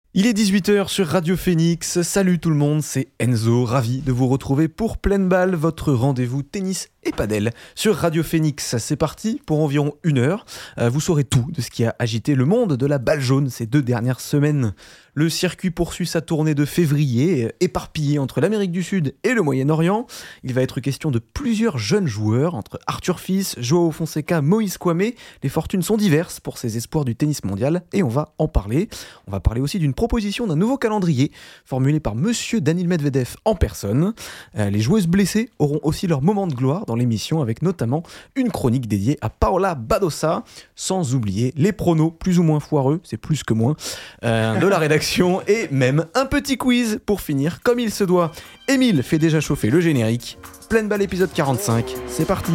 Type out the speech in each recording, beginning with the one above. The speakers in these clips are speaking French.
Il est 18h sur Radio Phoenix. Salut tout le monde, c'est Enzo, ravi de vous retrouver pour Pleine Balle, votre rendez-vous tennis et padel sur Radio Phoenix. C'est parti pour environ 1 heure. Vous saurez tout de ce qui a agité le monde de la balle jaune ces 2 dernières semaines. Le circuit poursuit sa tournée de février, éparpillée entre l'Amérique du Sud et le Moyen-Orient. Il va être question de plusieurs jeunes joueurs, entre Arthur Fils, Joao Fonseca, Moïse Kouamé. Les fortunes sont diverses pour ces espoirs du tennis mondial et on va en parler. On va parler aussi d'une proposition d'un nouveau calendrier formulé par Monsieur Daniil Medvedev en personne. Les joueuses blessées auront aussi leur moment de gloire dans l'émission, avec notamment une chronique dédiée à Paola Badosa, sans oublier les pronos plus ou moins foireux, c'est plus que moins, de la rédaction et même un petit quiz pour finir comme il se doit. Émile fait déjà chauffer le générique. Pleine Balle épisode 45, c'est parti.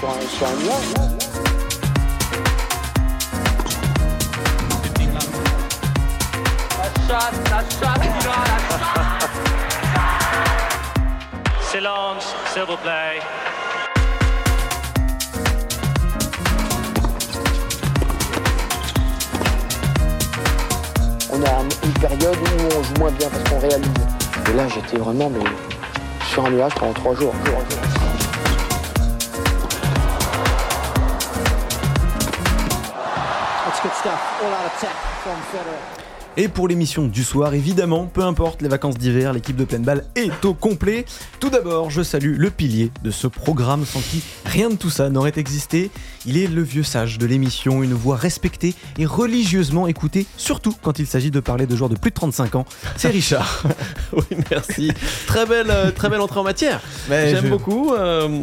Silence, s'il vous plaît. On a une période où on joue moins bien parce qu'on réalise. Et là, j'étais vraiment sur un nuage pendant 3 jours. That's good stuff. All out attack from Federer. Et pour l'émission du soir, évidemment, peu importe les vacances d'hiver, l'équipe de Pleine Balle est au complet. Tout d'abord, je salue le pilier de ce programme sans qui rien de tout ça n'aurait existé. Il est le vieux sage de l'émission, une voix respectée et religieusement écoutée, surtout quand il s'agit de parler de joueurs de plus de 35 ans. C'est Richard. Oui, merci. Très belle entrée en matière. J'aime beaucoup.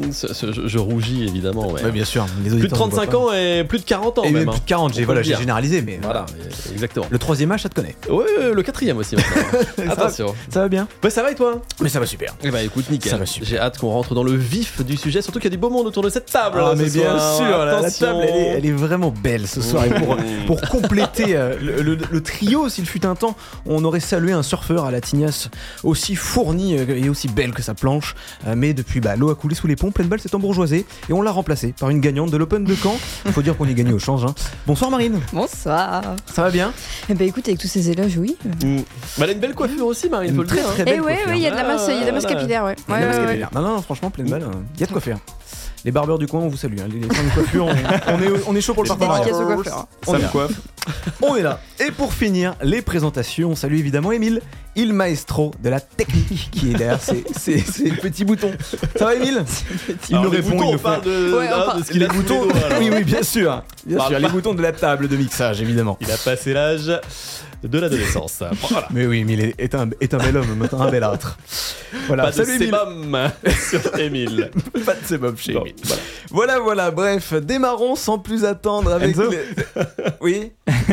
Je rougis évidemment. Ouais, bien sûr. Les Plus de 35 ans et plus de 40 ans. Et même plus de 40, j'ai généralisé, mais voilà, exactement. Le 3e âge, ça te connaît. Ouais, le 4e aussi maintenant. Attention. Ça va bien? Ouais, ça va et toi? Mais ça va super. Eh bah écoute, nickel. Ça va super. J'ai hâte qu'on rentre dans le vif du sujet, surtout qu'il y a du beau monde autour de cette table. Ah, mais bien soir. sûr, la Attention. table elle est vraiment belle ce soir. Et pour compléter le trio, s'il fut un temps, on aurait salué un surfeur à la tignasse aussi fourni et aussi belle que sa planche. Mais depuis, l'eau a coulé sous les ponts, Pleine Balle s'est embourgeoisée et on l'a remplacée par une gagnante de l'Open de Caen. Il faut dire qu'on y gagne au change. Bonsoir Marine. Bonsoir. Ça va bien? Eh ben écoute, avec tous ces éloges, oui. Elle a une belle coiffure aussi, Marine, faut le dire. Très belle Et ouais, coiffure. il y a de la masse, il y a de la masse capillaire, ouais. Il y a de la masse capillaire. Non, franchement, Pleine Balle, il y a de quoi faire. Les barbeurs du coin, on vous salue. Les fins de coiffure, on est chaud pour le partenariat. Dédicace au coiffeur. On me coiffe. On est là. Et pour finir, les présentations. On salue évidemment Émile, il maestro de la technique qui est derrière ces petits boutons. Ça va Émile? Il nous répond, il nous parle de ce qu'il a boutons. sous les doigts, Oui, bien sûr. Les boutons de la table de mixage, évidemment. Il a passé l'âge de l'adolescence. Voilà. Mais oui, Émile est un bel homme, un bel âtre. Voilà. Pas de Salut Émile. sébum sur Émile. Pas de sébum chez Bon, Émile. Voilà, bref, démarrons sans plus attendre avec Enzo Oui.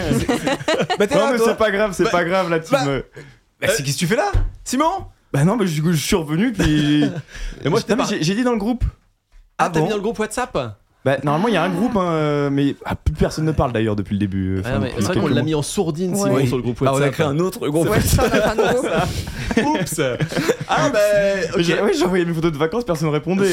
Non mais c'est pas grave là tu me... Qu'est-ce que tu fais là, Simon? Bah non mais je suis revenu puis... Et moi, j'ai dit dans le groupe. Ah, t'as bon mis dans le groupe WhatsApp? Bah normalement il y a un groupe mais plus personne ne parle d'ailleurs depuis le début. Ah, mais c'est vrai qu'on l'a mis en sourdine, Simon, Ouais. sur le groupe On WhatsApp. a créé un autre groupe. Ouais, ça, on a fait un nouveau. Oups. Ah bah ok. J'ai envoyé mes photos de vacances, personne ne répondait.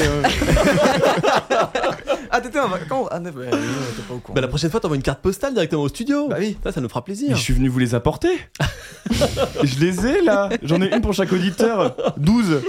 Ah, t'étais en vacances? Ah, non, t'es pas au courant. Bah la prochaine fois t'envoies une carte postale directement au studio. Bah oui. Ça nous fera Mais plaisir. je suis venu vous les apporter. Je les ai là. J'en ai une pour chaque auditeur. 12.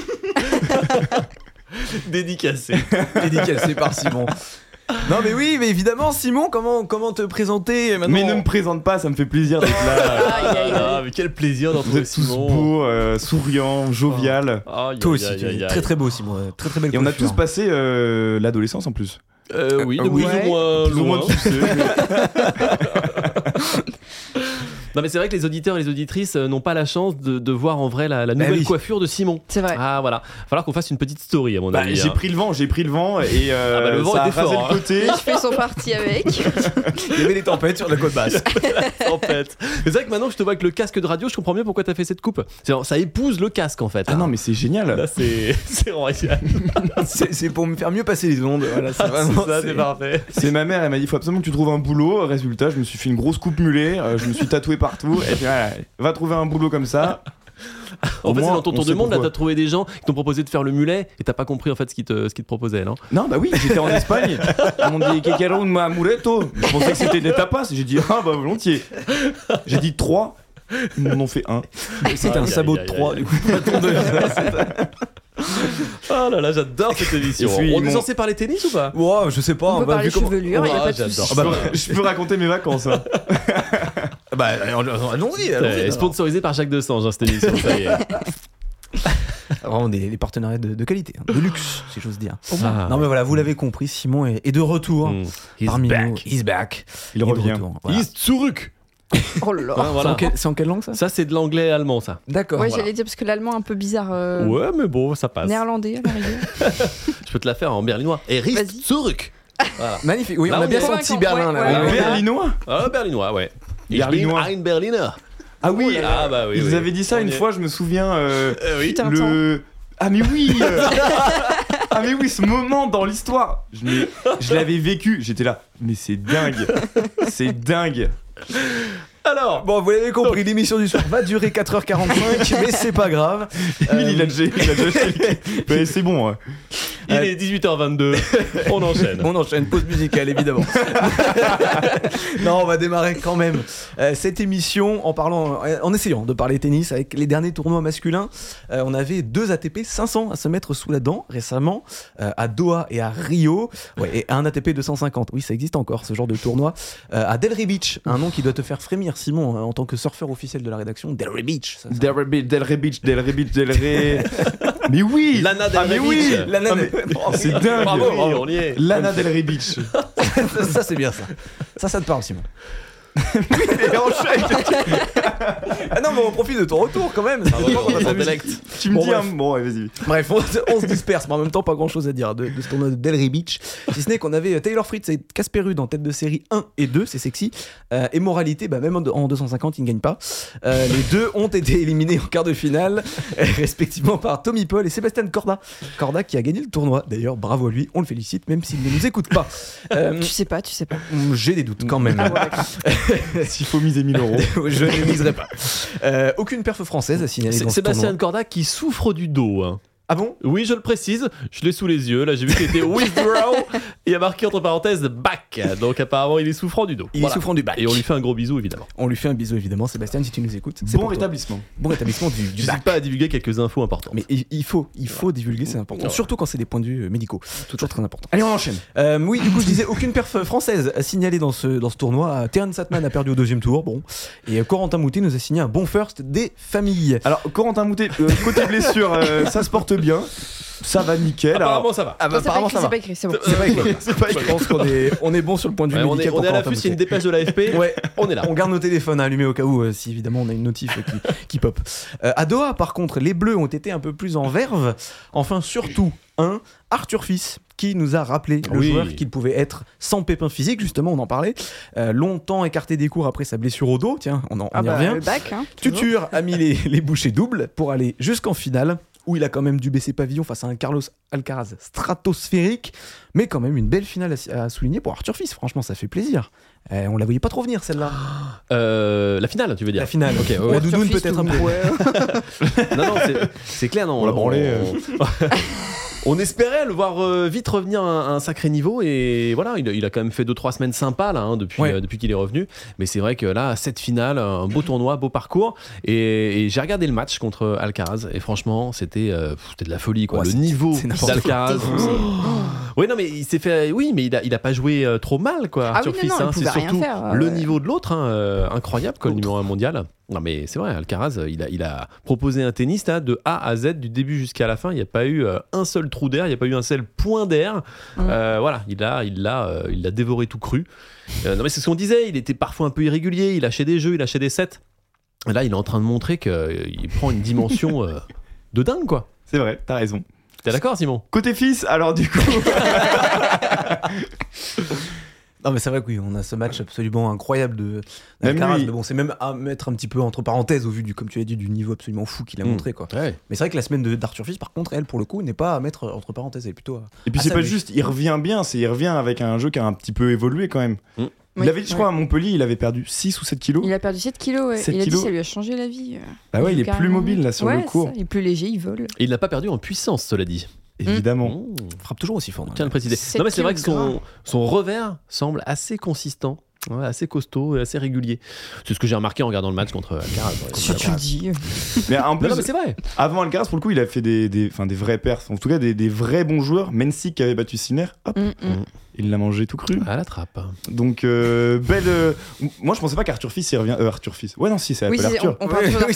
Dédicacé. Dédicacé par Simon. Non mais oui, mais évidemment Simon, comment te présenter maintenant? Mais ne me présente pas, ça me fait plaisir d'être là. Aïe, aïe, aïe. Ah, mais quel plaisir d'en Vous trouver êtes tous Simon. beaux, souriants, jovial. Aïe, Toi aïe, aussi, aïe, tu es aïe, très aïe. très beau Simon, très belle Et on a coiffure. tous passé l'adolescence en plus. Oui, de oui. plus ou moins Plus ou moins loin. de succès. Non mais c'est vrai que les auditeurs et les auditrices n'ont pas la chance de voir en vrai la nouvelle oui. coiffure de Simon. C'est vrai. Ah voilà, va falloir qu'on fasse une petite story à mon avis. J'ai pris le vent et le vent ça a était rasé fort, le côté. Les cheveux sont partis avec. Il y avait des tempêtes sur la côte basse. tempête. Mais c'est vrai que maintenant que je te vois avec le casque de radio, je comprends mieux pourquoi t'as fait cette coupe. Ça épouse le casque en fait. Ah non mais c'est génial. Là c'est royal. C'est pour me faire mieux passer les ondes. Voilà, c'est vraiment Ça c'est parfait. C'est ma mère, elle m'a dit faut absolument que tu trouves un boulot. Résultat, je me suis fait une grosse coupe mulet, je me suis tatoué partout. Et puis, voilà, va trouver un boulot comme ça. En Au fait, c'est moins, dans ton on tour sait du monde, là, pourquoi. t'as trouvé des gens qui t'ont proposé de faire le mulet et t'as pas compris en fait ce qu'ils te proposaient, non? Non bah oui, j'étais en Espagne. Ils m'ont dit que quiero un amuleto. Je pensais que c'était des tapas. J'ai dit ah bah volontiers. J'ai dit 3. Ils m'en ont fait un. C'était un sabot de 3 du coup. Oh là là, j'adore cette émission. Et puis, On est mon- censé parler tennis ou pas? Wow, je sais pas. On peut parler vu comment- chevelure, il n'y a Ah, pas de j'adore. souci. Je peux raconter mes vacances. Hein. Bah, allons-y. Ouais, sponsorisé par Jacques Desange, cette émission, ça y est. Vraiment des partenariats de qualité, hein, de luxe, si j'ose dire. Ah. Non mais voilà, vous l'avez compris, Simon est de retour Mm. He's parmi back. nous. He's back. Il est de revient. retour, voilà. He's zurück. Oh là là. Hein, voilà. C'est en quelle langue ça Ça, c'est de l'anglais allemand, ça. D'accord. Ouais, voilà. j'allais dire parce que l'allemand est un peu bizarre. Ouais, mais bon, ça passe. Néerlandais à la rigueur. Je peux te la faire en berlinois. Et Vas-y. He's zurück. Voilà. Magnifique. Oui, Là, on a on bien est senti convaincant. Berlin là. Ouais, Oui, oui. Berlinois. Ah, berlinois, ouais. Berlinois. Ich bin ein Berliner. Ah oui, Ah bah oui. ils oui. avaient dit ça On une y est. fois, je me souviens. Oui. Putain, Ah mais oui Ah mais oui, ce moment dans l'histoire, je l'avais vécu, j'étais là, mais c'est dingue, c'est dingue. Alors, Bon, vous l'avez compris, l'émission du soir va durer 4h45, mais c'est pas grave. Emile, il a déjà mais c'est bon. Ouais. il est 18h22. On enchaîne. On enchaîne, pause musicale évidemment. Non, on va démarrer quand même cette émission en essayant de parler tennis avec les derniers tournois masculins. On avait 2 ATP 500 à se mettre sous la dent récemment, à Doha et à Rio. Ouais, et un ATP 250. Oui, ça existe encore ce genre de tournoi. À Delray Beach, un nom qui doit te faire frémir, Simon, en tant que surfeur officiel de la rédaction. Delray Beach. Ça. Delray Beach. Mais oui Lana Del Ah mais Rey oui Beach. Lana Ah, mais c'est dingue. Bravo, oui, on y est. Lana Del Rey Beach. Ça, c'est bien ça. Ça te parle, Simon. Et enchaîne. Ah non, mais on profite de ton retour quand même. Bravo, C'est vraiment on ta musique. intellect. Tu me Bon, dis bref. bon, ouais, vas-y. Bref, on se disperse, mais en même temps, pas grand chose à dire de ce tournoi de Delray Beach. Si ce n'est qu'on avait Taylor Fritz et Casper Ruud en tête de série 1 et 2, c'est sexy. Et moralité, bah, même en 250, ils ne gagnent pas. Les deux ont été éliminés en quart de finale, respectivement par Tommy Paul et Sébastien Corda. Corda qui a gagné le tournoi. D'ailleurs, bravo à lui, on le félicite, même s'il ne nous écoute pas. Tu sais pas. J'ai des doutes quand même. Ah ouais, d'accord. S'il faut miser 1000 euros. Je ne miserai pas. Aucune perf française à signaler dans ce Sébastien tournoi. Corda qui souffre du dos. Hein. Ah bon? Oui, je le précise, je l'ai sous les yeux. Là, j'ai vu qu'il était withdraw. Il y a marqué entre parenthèses back. Donc, apparemment, il est souffrant du dos. Il est Voilà. souffrant du bac. Et on lui fait un gros bisou, évidemment. On lui fait un bisou évidemment, Sébastien, si tu nous écoutes. C'est Bon pour toi. rétablissement. Bon rétablissement du N'hésite bac. pas à divulguer quelques infos importantes. Mais il faut divulguer, c'est important. Ouais. Surtout quand c'est des points de vue médicaux. Toujours très important. Allez, on enchaîne. Oui, du coup, je disais aucune perf française à signaler dans ce tournoi. Terence Satman a perdu au 2e tour. Bon. Et Corentin Moutet nous a signé un bon first des familles. Alors, Corentin Moutet, côté blessure, ça se porte bien. Ça va nickel. Apparemment, ça va. Ah bah, Non, c'est pas écrit, c'est pas écrit, c'est bon. C'est pas écrit. C'est pas Je pense qu'on est bon sur le point de vue Ouais, on médical. est pour à Corentin l'affût, s'il y a une Moutet. dépêche de l'AFP. Ouais, On est là. on garde nos téléphones allumés au cas où, si évidemment on a une notif qui pop. À Doha, par contre, les Bleus ont été un peu plus en verve. Enfin, surtout, Arthur Fils, qui nous a rappelé le Oui. joueur qu'il pouvait être sans pépin physique, justement, on en parlait. Longtemps écarté des cours après sa blessure au dos, tiens, on y revient. Le bac, hein. toujours. Tutur a mis les bouchées doubles pour aller jusqu'en finale, où il a quand même dû baisser pavillon face à un Carlos Alcaraz stratosphérique, mais quand même une belle finale à souligner pour Arthur Fils. Franchement, ça fait plaisir. On la voyait pas trop venir celle-là. La finale, tu veux dire? La finale. Ok, ouais, La ouais. doudoune Arthur Fils, peut-être un peu. ouais. Non, c'est clair, non. On l'a branlé, On espérait le voir vite revenir à un sacré niveau et voilà, il a quand même fait 2-3 semaines sympas là, hein, depuis qu'il est revenu. Mais c'est vrai que là, cette finale, un beau tournoi, beau parcours. Et j'ai regardé le match contre Alcaraz et franchement, c'était de la folie quoi. Ouais, le c'est- niveau c'est n'importe d'Alcaraz. Oui, non, mais il s'est fait. Oui, mais il a pas joué trop mal quoi. Ah Arthur oui, Fils, non, il hein, c'est pouvait rien surtout faire, le ouais. niveau de l'autre, hein, incroyable comme le numéro 1 mondial. Non mais c'est vrai, Alcaraz, il a proposé un tennis là, de A à Z, du début jusqu'à la fin. Il n'y a pas eu un seul trou d'air, il n'y a pas eu un seul point d'air. Voilà, il l'a dévoré tout cru. Non mais c'est ce qu'on disait, il était parfois un peu irrégulier, il lâchait des jeux, il lâchait des sets. Et là, il est en train de montrer qu'il prend une dimension de dingue quoi. C'est vrai, t'as raison. T'es d'accord, Simon? Côté fils, alors du coup. Non mais c'est vrai que oui, on a ce match absolument incroyable Même d'Alcaraz. lui. Mais bon, c'est même à mettre un petit peu entre parenthèses au vu du, comme tu l'as dit, du niveau absolument fou qu'il a montré quoi. Ouais. Mais c'est vrai que la semaine d'Arthur Fils, par contre, elle pour le coup, n'est pas à mettre entre parenthèses, elle est plutôt. Et puis Ah, c'est ça, pas oui. juste, il revient bien, il revient avec un jeu qui a un petit peu évolué quand même. Mm. Il Oui. avait dit, je crois, à Montpellier, il avait perdu 6 ou 7 kilos. Il a perdu 7 kilos, ouais. 7 Il a dit kilos. ça lui a changé la vie. Bah ouais, il est plus Carrément. mobile là sur Ouais, le court. ça, il est plus léger, il vole. Et il n'a pas perdu en puissance, cela dit. Évidemment. Mmh. Frappe toujours aussi fort. Tiens à le préciser. 7 Non mais c'est vrai que kilos son revers semble assez consistant. Ouais, assez costaud et assez régulier. C'est ce que j'ai remarqué en regardant le match contre Alcaraz. Si tu le dis. Mais en plus, Non, mais c'est vrai. avant Alcaraz, pour le coup, il a fait des vrais perfs. En tout cas, des vrais bons joueurs. Mensik qui avait battu Sinner, hop, il l'a mangé tout cru. À la trappe. Donc, belle. Moi, je pensais pas qu'Arthur Fils, il revient. Arthur Fils. Ouais, non, si, ça Oui, s'appelle Arthur. on parle toujours Oui,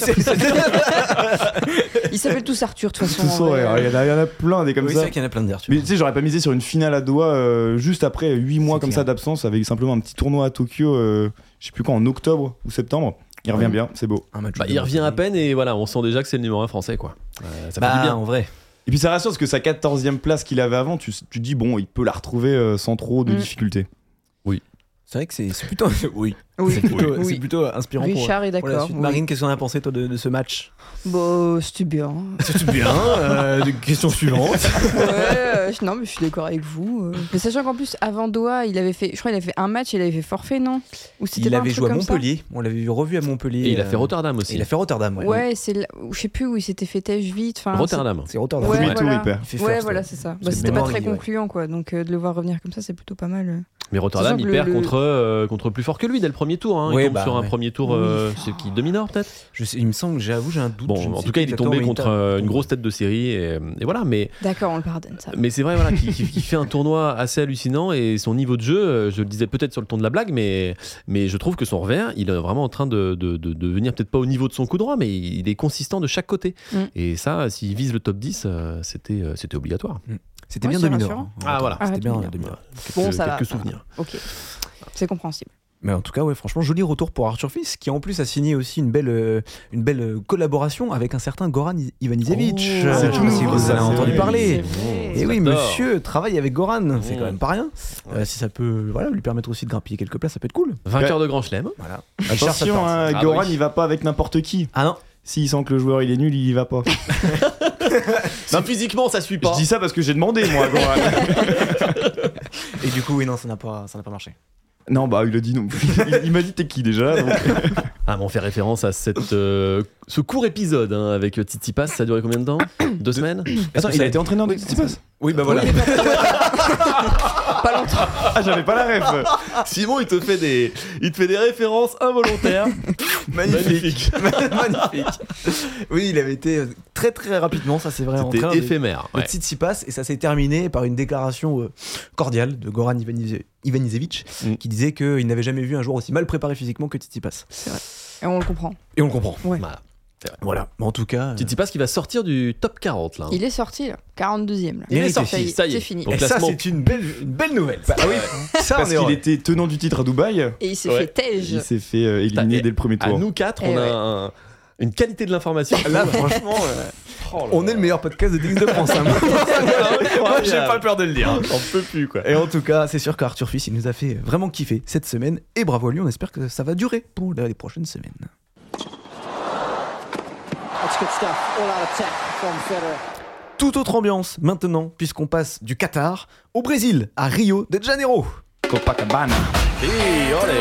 d'Arthur. Ils s'appellent tous Arthur, de toute façon. Tout ça, en vrai. ouais, il y en a plein des comme Oui, c'est ça. vrai qu'il y en a plein de Mais tu sais, j'aurais pas misé sur une finale à Doha juste après 8 mois C'est comme clair. ça d'absence, avec simplement un petit tournoi à Tokyo, je sais plus quand, en octobre ou septembre. Il revient bien, c'est beau. Un match Bah, il revient à peine et voilà, on sent déjà que c'est le numéro 1 français, quoi. Ça fait du Bah, bien. en vrai. Et puis ça rassure parce que sa 14e place qu'il avait avant, tu te dis, bon, il peut la retrouver sans trop de difficultés. C'est vrai que c'est plutôt. Oui. Oui. C'est plutôt, Oui. c'est plutôt inspirant Richard est pour la d'accord. suite. oui. Marine, qu'est-ce qu'on a pensé toi de ce match? Bon, c'était bien. C'est bien. Question suivante. Ouais, non, mais je suis d'accord avec vous. Mais sachant qu'en plus, avant Doha, je crois qu'il avait fait un match, il avait fait forfait, non? Ou c'était Il pas un avait truc joué à comme ça Montpellier. On l'avait revu à Montpellier. Et il a fait Rotterdam aussi. Il a fait Rotterdam. Ouais, c'est là, je sais plus où il s'était fait têche vite. Enfin, Rotterdam. C'est Rotterdam. Ouais, Premier tour, voilà. il perd. Il fait Ouais, first, voilà, ouais. c'est ça. Bah, Parce que c'était pas Memori, très ouais. concluant, quoi. Donc de le voir revenir comme ça, c'est plutôt pas mal. Mais Rotterdam, Sachant il que perd le- contre plus fort que lui dès le premier tour. Hein. Ouais, Il tombe bah, sur un ouais. premier tour, c'est qui demi-nord peut-être. Il me semble, j'avoue, j'ai un doute. je Bon, ne en sais tout cas, plus il est tombé exactement, contre mais une grosse tête de série et voilà. Mais D'accord, on le pardonne, ça. c'est vrai, voilà, qui fait un tournoi assez hallucinant et son niveau de jeu, je le disais peut-être sur le ton de la blague, mais je trouve que son revers, il est vraiment en train de venir peut-être pas au niveau de son coup droit, mais il est consistant de chaque côté. Et ça, s'il vise le top 10, c'était obligatoire. C'était Ouais, bien c'est Dominor. rassurant. Ah, voilà. C'était bien Dominor. Dominor. Bon, ça va. Quelques souvenirs. Ok, c'est compréhensible. Mais en tout cas, ouais, franchement, joli retour pour Arthur Fils, qui en plus a signé aussi une belle collaboration avec un certain Goran Ivanisevic. Oh, Je sais c'est pas tout si nouveau, vous en ça, avez c'est entendu vrai. parler. C'est Et oui, J'adore. monsieur travaille avec Goran, c'est Mmh. quand même pas rien. Si ça peut lui permettre aussi de grappiller quelques places, ça peut être cool. Vainqueur de Grand Chelem. Voilà. Attention, hein, Ah Goran, oui. il va pas avec n'importe qui. Ah non. S'il sent que le joueur il est nul, il y va pas. Non, physiquement, ça suit Je pas. dis ça parce que j'ai demandé, moi, à Goran. Et du coup, oui, non, ça n'a pas marché. Non, bah, il a dit non. Il m'a dit t'es qui déjà donc... Ah, mais on fait référence à ce court épisode hein, avec Tsitsipas. Ça a duré combien de temps 2 semaines. Attends, il a été entraîneur de Tsitsipas. Oui, bah voilà. Pas longtemps. Ah, j'avais pas la ref. Simon, il te fait des références involontaires. Magnifique. Magnifique. Oui, il avait été très très rapidement, ça c'est vrai. en train C'était de- éphémère. de Ouais. Tsitsipas, et ça s'est terminé par une déclaration cordiale de Goran Ivanisevic qui disait qu'il n'avait jamais vu un joueur aussi mal préparé physiquement que Tsitsipas. Et on le comprend. Et on le comprend. Ouais. Voilà. Voilà. Mais en tout cas, Tsitsipas qui va sortir du top 40 là. Il est sorti, là. 42e. Là. Il est sorti, ça y est. C'est fini. Donc, et ça classement. c'est une belle nouvelle. Bah oui, Ça, parce on est qu'il heureux. était tenant du titre à Dubaï. Et il s'est Ouais. fait tège. Il s'est fait éliminer Et dès le premier À tour. nous 4, Eh on a ouais. une qualité de l'information. Là, franchement, on est le meilleur podcast de tennis de France. Hein. Moi, j'ai pas peur de le dire. On peut plus quoi. Et en tout cas, c'est sûr qu'Arthur Fils, il nous a fait vraiment kiffer cette semaine. Et bravo à lui, on espère que ça va durer pour les prochaines semaines. That's good stuff. All out attack from Federer. Toute autre ambiance maintenant, puisqu'on passe du Qatar au Brésil, à Rio de Janeiro. Copacabana. Et olé.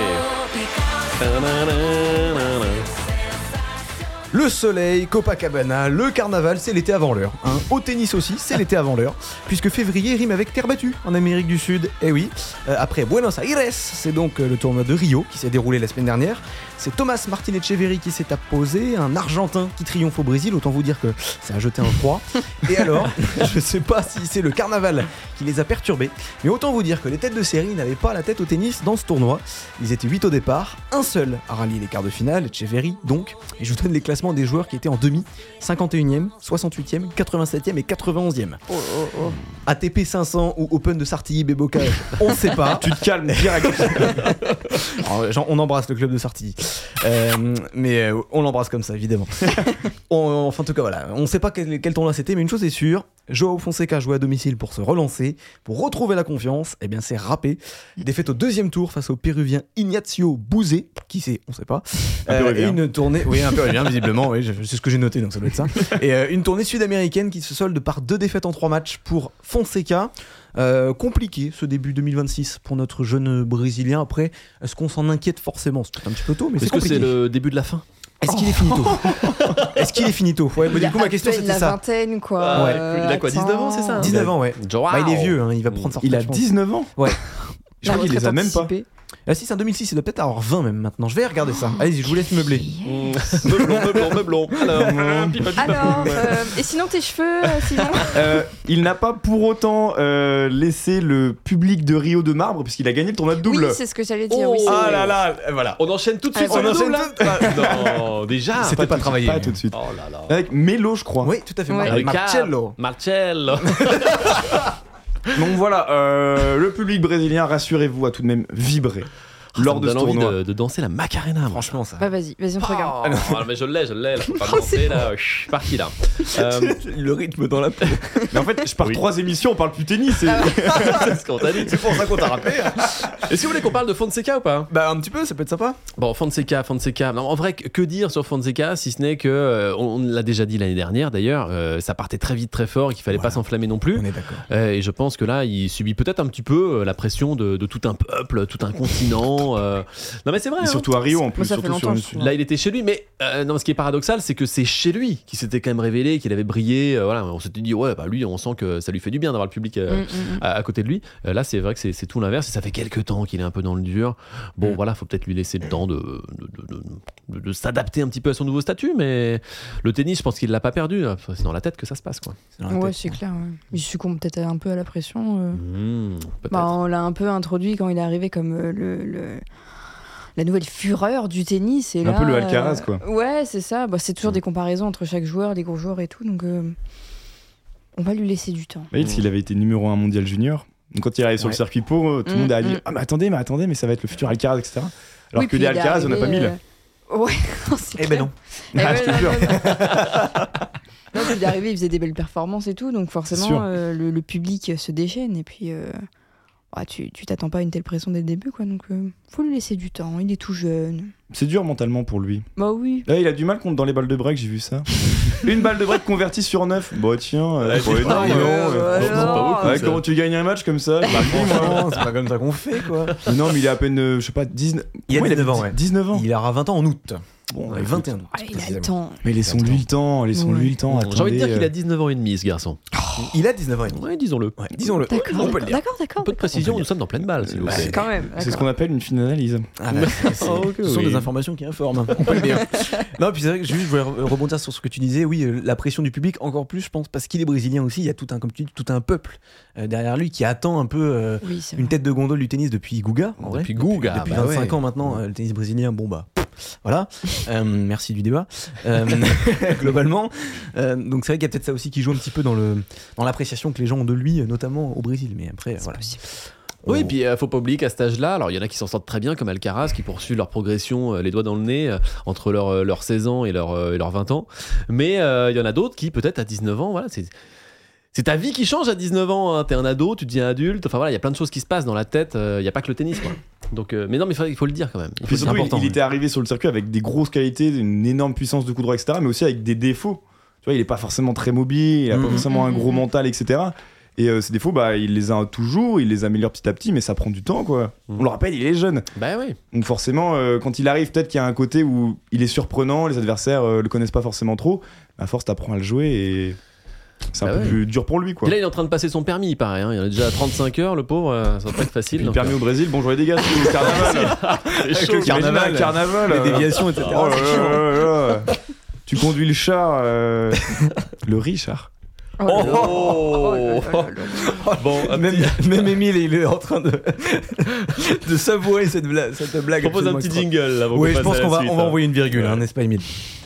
Le soleil, Copacabana, le carnaval, c'est l'été avant l'heure. Hein. Au tennis aussi, c'est l'été avant l'heure, puisque février rime avec terre battue en Amérique du Sud. Et oui, après Buenos Aires, c'est donc le tournoi de Rio qui s'est déroulé la semaine dernière. C'est Thomas Martin Etcheverry qui s'est apposé, un Argentin qui triomphe au Brésil. Autant vous dire que ça a jeté un froid. Et alors, je sais pas si c'est le carnaval qui les a perturbés, mais autant vous dire que les têtes de série n'avaient pas la tête au tennis dans ce tournoi. Ils étaient 8 au départ, un seul a rallié les quarts de finale, Etcheverry donc. Et je vous donne les classements des joueurs qui étaient en demi: 51e, 68e, 87e et 91e. ATP 500 ou Open de Sartilly Bébocage, on sait pas. Tu te calmes direct. Alors, on embrasse le club de Sartilly. Mais on l'embrasse comme ça, évidemment. Enfin, en tout cas, voilà. On sait pas quel tournoi c'était, mais une chose est sûre, Joao Fonseca jouait à domicile pour se relancer, pour retrouver la confiance. Eh bien, c'est râpé. Défaite au deuxième tour face au Péruvien Ignacio Bouzé. Qui c'est? On sait pas. Un Péruvien. Et une tournée... Oui, un Péruvien, visiblement. Oui, c'est ce que j'ai noté, donc ça doit être ça. Et une tournée sud-américaine qui se solde par 2 défaites en 3 matchs pour Fonseca. Compliqué ce début 2026 pour notre jeune Brésilien. Après, est-ce qu'on s'en inquiète forcément? C'est peut-être un petit peu tôt, mais c'est Est-ce que compliqué. c'est le début de la fin? Est-ce qu'il est finito? Est-ce qu'il est finito? Ouais, bah, Il du a coup, ma à question peine c'était la ça. vingtaine, quoi. Ah ouais. Il a quoi, 19 ans, c'est ça, hein 19 ans, ouais. Wow. Bah, il est vieux, hein, il va prendre sa Il a retraite, je pense. 19 ans. Ouais. Je crois qu'il les a même pas. Ah si, c'est un 2006, il doit peut-être avoir 20 même maintenant. Je vais regarder ça. Allez-y, je vous laisse meubler. Meublon. Alors, et sinon tes cheveux, Simon Il n'a pas pour autant laissé le public de Rio de marbre puisqu'il a gagné le tournoi de double. Oui, c'est ce que j'allais dire. Oh. Oui, c'est Ah vrai. là là, voilà. On enchaîne tout de suite Ah, sur le voilà. double là. Non, déjà. C'était pas tout de travaillé. suite, Pas tout de suite. Oh là là. Avec Melo, je crois. Oui, tout à fait. Ouais. Marcello. Marcello. Donc voilà, le public brésilien, rassurez-vous, a tout de même vibré lors de ce envie tournoi. de danser la Macarena. moi. Franchement, ça. Bah vas-y, on te regarde. Oh, mais je l'ai, là, faut pas me lancer là. Je suis parti là. Le rythme dans la peau. Mais en fait, je pars 3 émissions, on parle plus tennis. Et... C'est ce qu'on t'a dit. C'est pour ça qu'on t'a rappelé. Est-ce que vous voulez qu'on parle de Fonseca ou pas? Bah, un petit peu, ça peut être sympa. Bon, Fonseca. Non, en vrai, que dire sur Fonseca si ce n'est que, on l'a déjà dit l'année dernière d'ailleurs, ça partait très vite, très fort et qu'il fallait pas s'enflammer non plus. On est d'accord. Et je pense que là, il subit peut-être un petit peu la pression de tout un peuple, tout un continent. Non, mais c'est vrai. Et surtout à Rio, en plus. Moi, ça fait Surtout sur longtemps, une... je trouve. Là, il était chez lui, mais non, ce qui est paradoxal, c'est que c'est chez lui qu'il s'était quand même révélé, qu'il avait brillé. Voilà, on s'était dit, ouais, bah lui, on sent que ça lui fait du bien d'avoir le public à côté de lui. Là, c'est vrai que c'est tout l'inverse. Et ça fait quelques temps qu'il est un peu dans le dur. Bon, voilà, faut peut-être lui laisser le temps de s'adapter un petit peu à son nouveau statut, mais le tennis, je pense qu'il l'a pas perdu. C'est dans la tête que ça se passe, quoi. Ouais, c'est clair. Ouais. Il succombe peut-être un peu à la pression. Peut-être. Bah, on l'a un peu introduit quand il est arrivé comme la nouvelle fureur du tennis. Et Un là, peu le Alcaraz, quoi. Ouais, c'est ça. Bah, c'est toujours des comparaisons entre chaque joueur, les gros joueurs et tout. Donc, on va lui laisser du temps. Bah, il avait été numéro 1 mondial junior. Donc quand il arrive sur le circuit pro, tout le monde a dit ah mais attendez, mais ça va être le futur Alcaraz, etc. Alors Oui, que puis des il est Alcaraz, on n'a pas arrivé, 1000. Ouais, c'est Eh clair. ben non. Eh Ah, ouais, je te non, jure. Non, puis il est arrivé, il faisait des belles performances et tout, donc sûr. forcément le public se déchaîne et puis tu t'attends pas à une telle pression dès le début, quoi. Donc faut lui laisser du temps, il est tout jeune. C'est dur mentalement pour lui. Bah oui. Là, il a du mal contre dans les balles de break, j'ai vu ça. Une balle de break convertie sur 9. Bah tiens, Ouais, pour c'est une pas arme, mal. non, C'est pas beaucoup, ouais, ça. comment tu gagnes un match comme ça Non, c'est pas comme ça qu'on fait, quoi. Non, mais il a à peine, je sais pas, 19. Il a Comment 19 ans, ouais. 19 ans. Il aura 20 ans en août. Bon, Ouais, écoute. 21 août. Ah, il a le précisément. temps. Mais laissons-lui le temps, laissons-lui le temps. J'ai envie de dire attendez, qu'il a 19 ans et demi, ce garçon. Il a 19 ans et demi. Ouais, disons-le. Ouais, disons-le. D'accord, On peut le dire. d'accord. Un peu de précision, nous sommes dans pleine balle, s'il vous plaît. Quand même. C'est ce qu'on appelle une fine analyse. Ah bah, ce sont oui. des informations qui informent. On peut le dire. Non, puis c'est vrai que juste, je voulais rebondir sur ce que tu disais. Oui, la pression du public, encore plus, je pense, parce qu'il est brésilien aussi. Il y a tout un, comme tu dis, tout un peuple derrière lui qui attend un peu Oui, c'est une vrai. tête de gondole du tennis depuis Guga. En vrai. Depuis Guga, Depuis bah 25 ouais. ans maintenant, le tennis brésilien, bon bah. Voilà, merci du débat. Globalement, donc c'est vrai qu'il y a peut-être ça aussi qui joue un petit peu dans l'appréciation que les gens ont de lui, notamment au Brésil. Mais après, voilà. Possible. Oui, et puis faut pas oublier qu'à cet âge-là, alors il y en a qui s'en sortent très bien, comme Alcaraz, qui poursuivent leur progression les doigts dans le nez entre leurs 16 ans et leurs 20 ans. Mais il y en a d'autres qui, peut-être à 19 ans, voilà, c'est ta vie qui change à 19 ans. Hein. T'es un ado, tu deviens adulte. Enfin voilà, il y a plein de choses qui se passent dans la tête. Il n'y a pas que le tennis, quoi. Donc, mais non, mais il faut le dire quand même. Puis c'est surtout, important, il oui. était arrivé sur le circuit avec des grosses qualités, une énorme puissance de coup droit, etc. Mais aussi avec des défauts. Tu vois, il est pas forcément très mobile, il a pas forcément un gros mental, etc. Et ces défauts, bah, il les a toujours, il les améliore petit à petit, mais ça prend du temps, quoi. On le rappelle, il est jeune. Bah oui. Donc forcément, quand il arrive, peut-être qu'il y a un côté où il est surprenant, les adversaires le connaissent pas forcément trop. À force, t'apprends à le jouer et c'est un Bah peu ouais. plus dur pour lui, quoi. Et là, il est en train de passer son permis, il paraît. Hein. Il en a déjà à 35 heures, le pauvre. Ça va pas être facile. Puis le donc, permis au Brésil, bonjour les dégâts, c'est le carnaval. c'est Avec chaud. le carnaval, Imagine un carnaval. les déviations, etc. Oh là C'est chiant. là là là. Tu conduis le char, le Richard. Oh là là. Oh. Oh là là là là. Bon, un Même, petit- même Émile, il est en train de savourer cette blague. je propose un absolument petit extra. jingle là. avant Oui, qu'on je pense passe à qu'on la va, suite, on va hein. envoyer une virgule, Ouais. n'est-ce pas, Émile?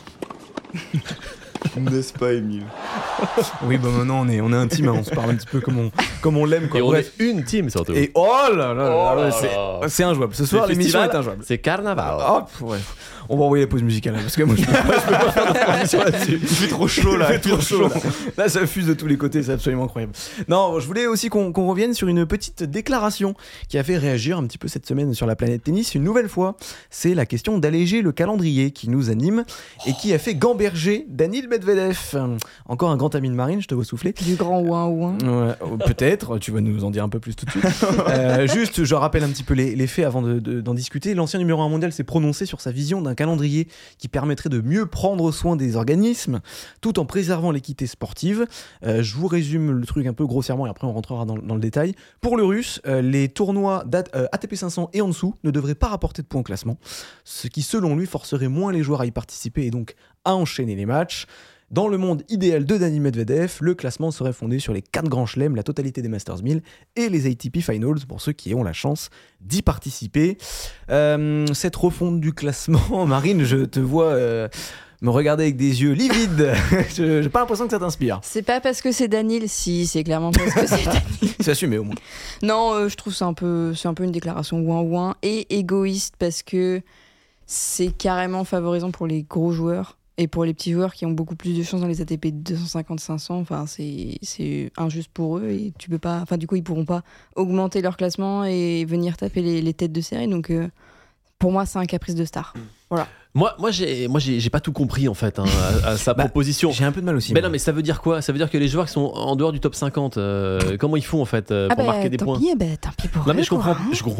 N'est-ce pas, Émile? Oui, bah maintenant on est intime, hein, on se parle un petit peu comme on l'aime, quoi. Et on Bref. est une team surtout. Et oh là là, là, Oh là, là c'est- là. c'est injouable. Ce soir, C'est l'émission est festival, injouable. C'est carnaval. Hop, ouais. On va envoyer la pause musicale, hein, parce que moi je peux pas faire de transition là-dessus. Il fait trop chaud là. Il fait trop chaud, là, ça fuse de tous les côtés, c'est absolument incroyable. Non, je voulais aussi qu'on revienne sur une petite déclaration qui a fait réagir un petit peu cette semaine sur la planète tennis. Une nouvelle fois, c'est la question d'alléger le calendrier qui nous anime et qui a fait gamberger Daniil Medvedev. Encore un grand ami de Marine, je te vois souffler. Du grand ouin ouin. Ouais, peut-être. Peut-être, tu vas nous en dire un peu plus tout de suite. Juste, je rappelle un petit peu les faits avant d'en discuter. L'ancien numéro 1 mondial s'est prononcé sur sa vision d'un calendrier qui permettrait de mieux prendre soin des organismes tout en préservant l'équité sportive. Je vous résume le truc un peu grossièrement et après on rentrera dans le détail. Pour le russe, les tournois ATP 500 et en dessous ne devraient pas rapporter de points au classement, ce qui selon lui forcerait moins les joueurs à y participer et donc à enchaîner les matchs. Dans le monde idéal de Daniil Medvedev, le classement serait fondé sur les 4 grands chelems, la totalité des Masters 1000 et les ATP Finals pour ceux qui ont la chance d'y participer. Cette refonte du classement, Marine, je te vois me regarder avec des yeux livides. J'ai pas l'impression que ça t'inspire. C'est pas parce que c'est Daniil, si, c'est clairement parce que c'est Daniil. C'est assumé au moins. Non, je trouve c'est un peu une déclaration ouin-ouin et égoïste parce que c'est carrément favorisant pour les gros joueurs. Et pour les petits joueurs qui ont beaucoup plus de chance dans les ATP 250-500, enfin, c'est injuste pour eux et tu peux pas, enfin, du coup, ils pourront pas augmenter leur classement et venir taper les têtes de série. Donc, pour moi, c'est un caprice de star. Voilà. Moi, j'ai pas tout compris en fait à sa proposition. J'ai un peu de mal aussi. Mais non, mais ça veut dire quoi ? Ça veut dire que les joueurs qui sont en dehors du top 50, comment ils font en fait pour marquer des points ? Tant pis pour Non eux, mais je comprends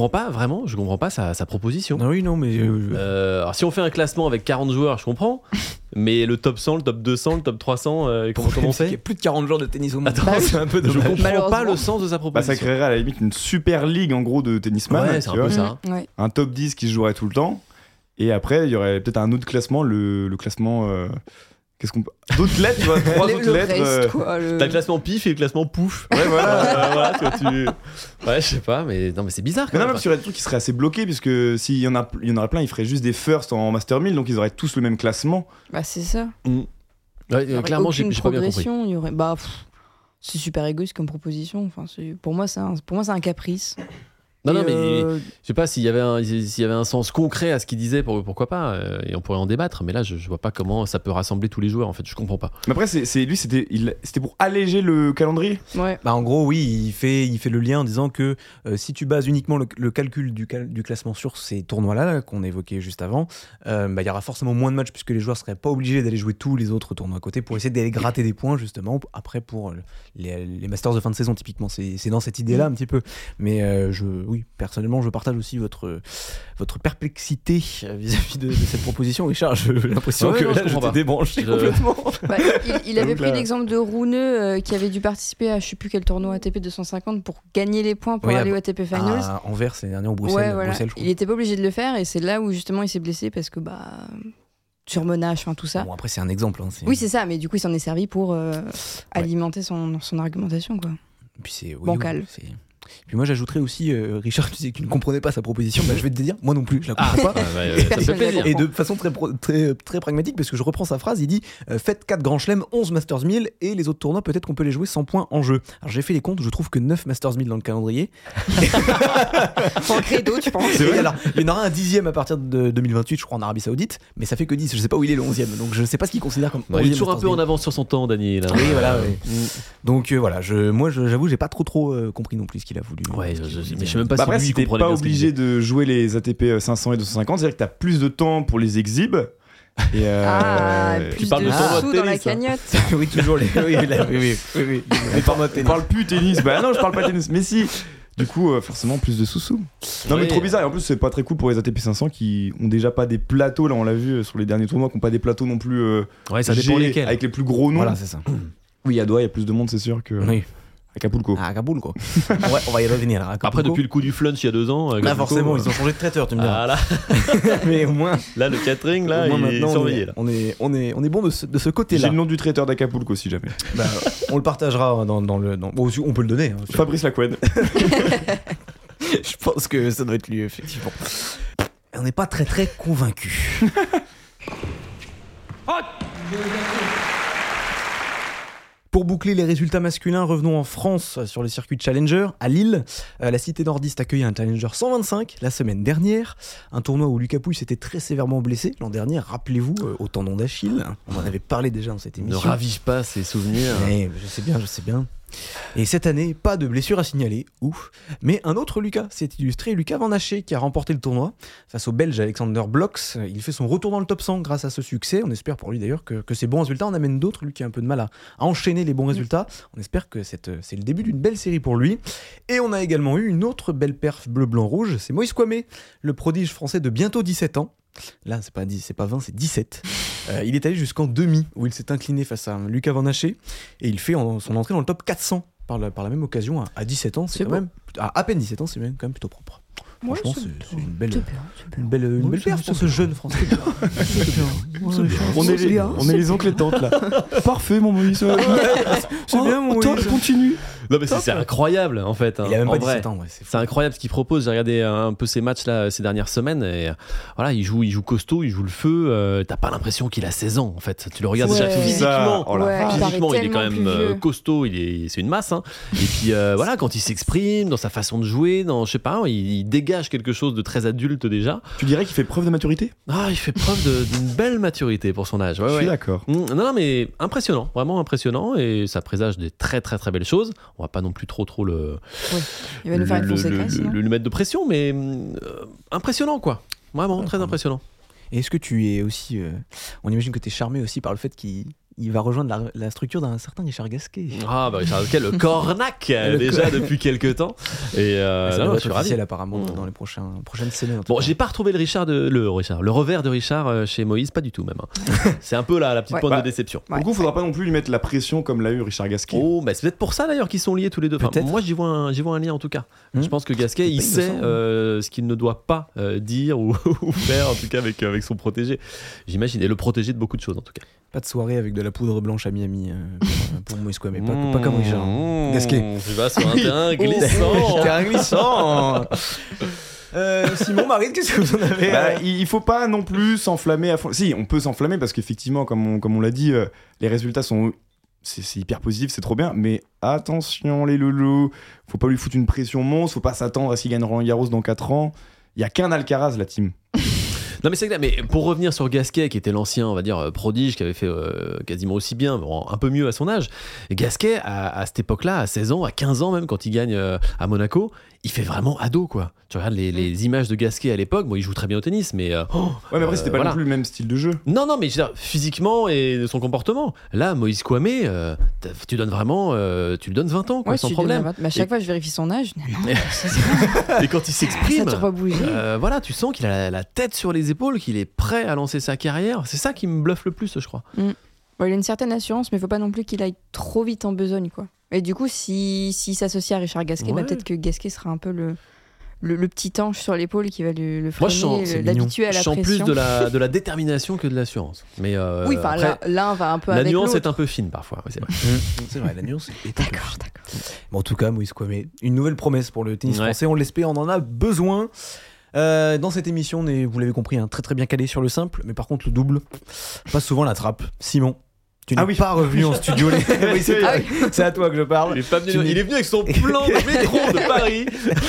pas sa proposition. Non, oui, non, mais alors si on fait un classement avec 40 joueurs, je comprends. Mais le top 100, le top 200, le top 300, comment c'est ? Il y a plus de 40 joueurs de tennis au monde. Attends, c'est un peu Je dommage. comprends pas le sens de sa Bah, proposition. ça créerait à la limite une super ligue en gros de tennisman. Ouais, c'est un peu ça. Ouais. Un top 10 qui se jouerait tout le temps. Et après, il y aurait peut-être un autre classement, le classement. Qu'est-ce qu'on peut. D'autres lettres, tu vois, 3 autres Le lettres. reste, quoi, T'as le classement pif et le classement pouf. Ouais, voilà. Voilà, ouais, je sais pas, mais non, mais c'est bizarre. Mais non, quand même. parce qu'il y aurait des trucs qui seraient assez bloqués, puisque s'il y en aurait plein, ils feraient juste des firsts en Master 1000, donc ils auraient tous le même classement. Bah, c'est ça. Ouais, Il y aurait clairement, j'ai aucune pas bien compris. progression, il y aurait... c'est super égoïste comme proposition. Enfin, pour moi, c'est un caprice. Non, Et mais je sais pas s'il y avait un sens concret à ce qu'il disait, pourquoi pas, et on pourrait en débattre, mais là je vois pas comment ça peut rassembler tous les joueurs, en fait, je comprends pas. Mais après, c'était pour alléger le calendrier. Ouais. Bah en gros, oui, il fait le lien en disant que si tu bases uniquement le calcul du classement sur ces tournois-là qu'on évoquait juste avant, il y aura forcément moins de matchs puisque les joueurs seraient pas obligés d'aller jouer tous les autres tournois à côté pour essayer d'aller gratter des points justement après pour les Masters de fin de saison typiquement. C'est dans cette idée-là un petit peu. Mais oui, personnellement, je partage aussi votre perplexité vis-à-vis de cette proposition. Richard, j'ai l'impression que là, je t'ai débranché complètement. Bah, il avait pris l'exemple de Rune qui avait dû participer à je sais plus quel tournoi ATP 250 pour gagner les points pour aller au ATP Finals. À Anvers, l'année dernière, au Bruxelles. Ouais, voilà. Bruxelles, je crois. Il était pas obligé de le faire et c'est là où justement il s'est blessé parce que surmenage, enfin tout ça. Bon, après, c'est un exemple. Hein, Oui, c'est ça, mais du coup, il s'en est servi pour alimenter son argumentation, quoi. Et puis c'est bancal. Puis moi j'ajouterais aussi, Richard, tu sais que tu ne comprenais pas sa proposition, je vais te dire, moi non plus, je la comprends pas. Ça me fait plaisir. Et de façon très pragmatique, parce que je reprends sa phrase, il dit faites 4 grands chelems, 11 Masters 1000, et les autres tournois, peut-être qu'on peut les jouer 100 points en jeu. Alors j'ai fait les comptes, je trouve que 9 Masters 1000 dans le calendrier. En credo, tu penses? C'est vrai, alors, il y en aura un 10e à partir de 2028, je crois, en Arabie Saoudite, mais ça fait que 10, je sais pas où il est le 11e, donc je sais pas ce qu'il considère comme. Il est toujours un peu en avance sur son temps, Daniil. Oui, voilà. Oui. Donc voilà, moi j'avoue, j'ai pas trop compris non plus ce qu'il a voulu. Ouais, mais je sais même pas Après, si si lui t'es comprenait pas bien ce qu'il obligé disait. de jouer les ATP 500 et 250, c'est-à-dire que t'as plus de temps pour les exhibes. Et plus parles de de tournoi de sous dans la tennis, hein. cagnotte. Oui, toujours les. Oui. Mais on parle plus tennis. Bah non, je parle pas tennis. Mais si. Du coup, forcément, plus de sous-sous. Non, mais Ouais. trop bizarre. Et en plus, c'est pas très cool pour les ATP 500 qui ont déjà pas des plateaux. Là, on l'a vu sur les derniers tournois, qui ont pas des plateaux non plus. Ouais, ça dépend G, lesquels. avec les plus gros noms. Voilà, c'est ça. Oui, à Doha, il y a plus de monde, c'est sûr, que Oui. Acapulco. À Acapulco. On va y revenir. À Acapulco. Après, depuis le coup du flunch il y a 2 ans. Là, forcément, ils ont changé de traiteur, tu me diras. Ah, là, Mais au moins, là, le catering, là, au moins il est maintenant, surveillé. Là. on est bon de ce J'ai côté-là. le nom du traiteur d'Acapulco, si jamais. Bah, on le partagera dans le. Bon, on peut le donner. Hein, Fabrice Lacouenne. je pense que ça doit être lui, effectivement. On n'est pas très convaincus. Pour boucler les résultats masculins, revenons en France sur le circuit Challenger à Lille. La cité nordiste accueillait un Challenger 125 la semaine dernière, un tournoi où Lucas Pouille s'était très sévèrement blessé l'an dernier, rappelez-vous, au tendon d'Achille. On en avait parlé déjà dans cette Ne émission. ravive pas ses souvenirs. Mais je sais bien. Et cette année, pas de blessure à signaler, ouf. Mais un autre Lucas s'est illustré, Lucas Van Haché, qui a remporté le tournoi face au Belge Alexander Blocks. Il fait son retour dans le top 100 grâce à ce succès. On espère pour lui d'ailleurs que ces bons résultats en amènent d'autres. Lui qui a un peu de mal à enchaîner les bons résultats. On espère que c'est le début d'une belle série pour lui. Et on a également eu une autre belle perf bleu-blanc-rouge. C'est Moïse Kouamé, le prodige français de bientôt 17 ans. Là, c'est pas 20, c'est 17. Il est allé jusqu'en demi, où il s'est incliné face à Lucas Van Haché. Et il fait son entrée dans le top 400 par la même occasion à 17 ans. C'est quand même, à peine 17 ans, c'est quand même plutôt propre. Ouais, Franchement, c'est une belle bien. perf pour ce jeune français. On est les oncles et tantes là. Parfait, mon Moïse. C'est bien, mon Toi, Moïse. continue. Non mais c'est incroyable en fait. Il a même en pas vrai. 17 ans, ouais, c'est fou. C'est incroyable ce qu'il propose. J'ai regardé un peu ses matchs là ces dernières semaines et voilà, il joue costaud, il joue le feu. T'as pas l'impression qu'il a 16 ans en fait. Tu le regardes déjà Ouais. physiquement. Oh la vache. Physiquement, il est quand paraît même tellement plus vieux. costaud. C'est une masse. Hein. Et puis voilà, quand il s'exprime, dans sa façon de jouer, je sais pas, il dégage quelque chose de très adulte déjà. Tu dirais qu'il fait preuve de maturité? Ah, il fait preuve d'une belle maturité pour son âge. Ouais, Je suis ouais. d'accord. Non, mais impressionnant, vraiment impressionnant, et ça présage des très très très belles choses. On va pas non plus trop Il va nous faire une conséquence. le mettre de pression, mais impressionnant quoi. Vraiment très impressionnant. Et est-ce que tu es aussi. On imagine que tu es charmé aussi par le fait qu'il va rejoindre la structure d'un certain Richard Gasquet. Ah bah Richard Gasquet, le cornac déjà depuis quelques temps. Et non, je suis ravi. officiel apparemment dans les prochaines semaines. en tout Bon, cas. j'ai pas retrouvé le revers de Richard chez Moïse, pas du tout même. Hein. C'est un peu la petite Ouais. pointe Bah, de déception. Ouais. Du coup, faudra pas non plus lui mettre la pression comme l'a eu Richard Gasquet. Oh, bah c'est peut-être pour ça d'ailleurs qu'ils sont liés tous les deux. Enfin, Peut-être. moi j'y vois un lien en tout cas. Hmm. Je pense que Gasquet il Pas sait innocent, ce qu'il ne doit pas dire ou faire en tout cas avec son protégé. J'imagine, et le protéger de beaucoup de choses en tout cas. Pas de soirée avec de la poudre blanche à Miami pour Moïse Kouamé. Pas comme Richard. Gasquet. Tu vas sur un terrain glissant. Terrain glissant. Simon, Marine, qu'est-ce que vous en avez Il faut pas non plus s'enflammer à fond. Si, on peut s'enflammer parce qu'effectivement, comme on l'a dit, les résultats sont. C'est hyper positif, c'est trop bien, mais attention les loulous, faut pas lui foutre une pression monstre, faut pas s'attendre à s'il gagne Roland Garros dans 4 ans. Il y a qu'un Alcaraz, la team. Non mais c'est clair, mais pour revenir sur Gasquet qui était l'ancien, on va dire, prodige, qui avait fait quasiment aussi bien, bon, un peu mieux à son âge, Gasquet à cette époque-là, à 16 ans, à 15 ans même, quand il gagne à Monaco, il fait vraiment ado quoi. Tu regardes les images de Gasquet à l'époque, bon il joue très bien au tennis, mais Ouais, mais après, c'était pas voilà. non plus le même style de jeu. Non, mais je veux dire, physiquement et de son comportement. Là, Moïse Kouamé, tu lui donnes 20 ans, quoi, Ouais, sans tu problème. donnes- Mais à chaque fois, je vérifie son âge. Non, Et quand il ça s'exprime, n'a pas bougé. voilà, tu sens qu'il a la tête sur les épaules, qu'il est prêt à lancer sa carrière. C'est ça qui me bluffe le plus, je crois. Bon, il a une certaine assurance, mais il faut pas non plus qu'il aille trop vite en besogne, quoi. Et du coup, s'il s'associe à Richard Gasquet, Ouais. peut-être que Gasquet sera un peu le petit ange sur l'épaule qui va le Moi, je freiner, sens- c'est l'habituer à Je la sens pression. plus de la détermination que de l'assurance. Mais Oui, enfin, après, l'un va un peu la avec nuance l'autre. est un peu fine parfois. Ouais, c'est vrai. C'est vrai, la nuance est un peu D'accord. Bon, en tout cas, Moïse Kouamé, une nouvelle promesse pour le tennis Ouais. français. On l'espère, on en a besoin. Dans cette émission, on est, vous l'avez compris, très très bien calé sur le simple, mais par contre le double, passe souvent la trappe. Simon, tu n'es pas revenu en studio. Oui, c'est à toi que je parle. Il est pas venu, Tu n'es- il est venu avec son plan de métro de Paris.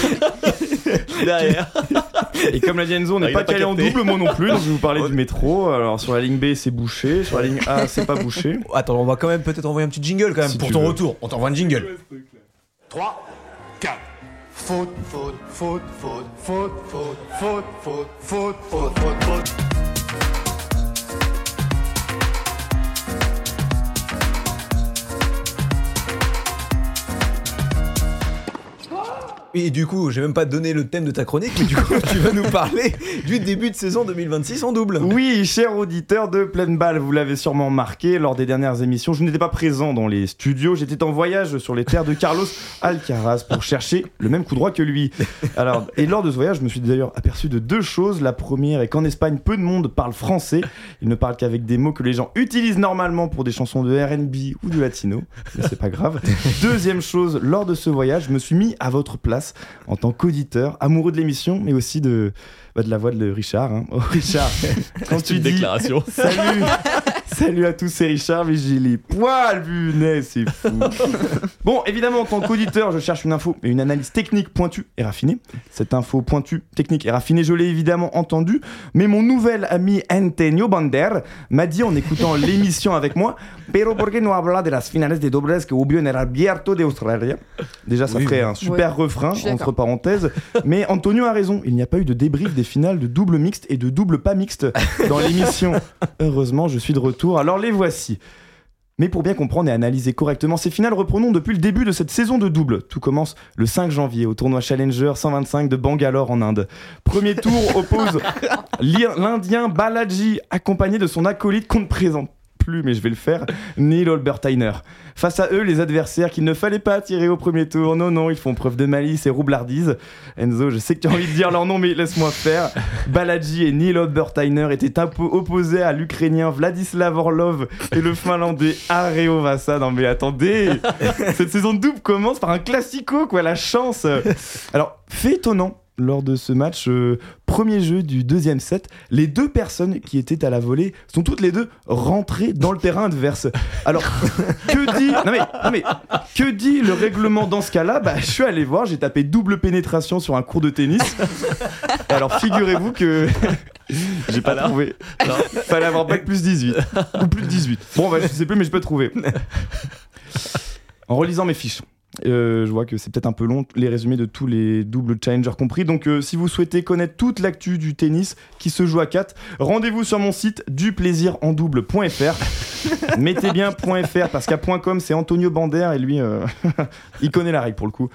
Derrière. Et comme l'a dit Enzo, on n'est Ah, il pas a pas calé en capté. double, moi non plus, donc je vais vous parler du métro. Alors sur la ligne B, c'est bouché, sur la ligne A, c'est pas bouché. Attends, on va quand même peut-être envoyer un petit jingle quand même Si pour tu ton veux. retour. On t'envoie un jingle. 3, 4. Faute, faute, faute, faute, faute, faute, faute, faute, faute, faute, faute, faute. Et du coup, j'ai même pas donné le thème de ta chronique, mais du coup, tu vas nous parler du début de saison 2026 en double. Oui, cher auditeur de Pleine Balle, vous l'avez sûrement remarqué lors des dernières émissions, je n'étais pas présent dans les studios, j'étais en voyage sur les terres de Carlos Alcaraz pour chercher le même coup droit que lui. Alors, et lors de ce voyage, je me suis d'ailleurs aperçu de 2 choses. La première est qu'en Espagne, peu de monde parle français. Ils ne parlent qu'avec des mots que les gens utilisent normalement pour des chansons de R&B ou de latino, mais c'est pas grave. Deuxième chose, lors de ce voyage, je me suis mis à votre place en tant qu'auditeur, amoureux de l'émission, mais aussi de la voix de Richard. Hein. Oh, Richard, quand tu Une dis déclaration. salut, Salut à tous, c'est Richard, mais j'ai les poils punais, c'est fou. Bon, évidemment, en tant qu'auditeur, je cherche une info et une analyse technique pointue et raffinée. Cette info pointue, technique et raffinée, je l'ai évidemment entendue, mais mon nouvel ami Antonio Banderas m'a dit en écoutant l'émission avec moi, pero por qué no habla de las finales de dobles que hubo en el Abierto de Australia. Déjà, ça ferait un super refrain, entre parenthèses, mais Antonio a raison, il n'y a pas eu de débrief des finales de double mixte et de double pas mixte dans l'émission. Heureusement, je suis de retour, alors les voici. Mais pour bien comprendre et analyser correctement ces finales, reprenons depuis le début de cette saison de double. Tout commence le 5 janvier au tournoi Challenger 125 de Bangalore en Inde. Premier tour oppose l'Indien Balaji, accompagné de son acolyte qu'on ne présente plus, mais je vais le faire, Neil Albertiner. Face à eux, les adversaires qu'il ne fallait pas tirer au premier tour. Non, ils font preuve de malice et roublardise. Enzo, je sais que tu as envie de dire leur nom, mais laisse-moi faire. Balaji et Neil Albertiner étaient opposés à l'Ukrainien Vladislav Orlov et le Finlandais Areo Vasa. Non mais attendez, cette saison de double commence par un classico, quoi, la chance. Alors, fait étonnant, lors de ce match, premier jeu du deuxième set, les deux personnes qui étaient à la volée sont toutes les deux rentrées dans le terrain adverse. Alors, que dit le règlement dans ce cas-là ? Je suis allé voir, j'ai tapé double pénétration sur un cours de tennis. Et alors, figurez-vous que j'ai pas trouvé. Fallait avoir bac plus 18 ou plus de 18. Bon, je sais plus, mais je peux trouver. En relisant mes fiches, je vois que c'est peut-être un peu long, les résumés de tous les doubles challengers compris. Donc si vous souhaitez connaître toute l'actu du tennis qui se joue à 4, rendez-vous sur mon site duplaisirendoouble.fr. Mettez bien .fr parce qu'à .com c'est Antonio Banderas et lui il connaît la règle pour le coup.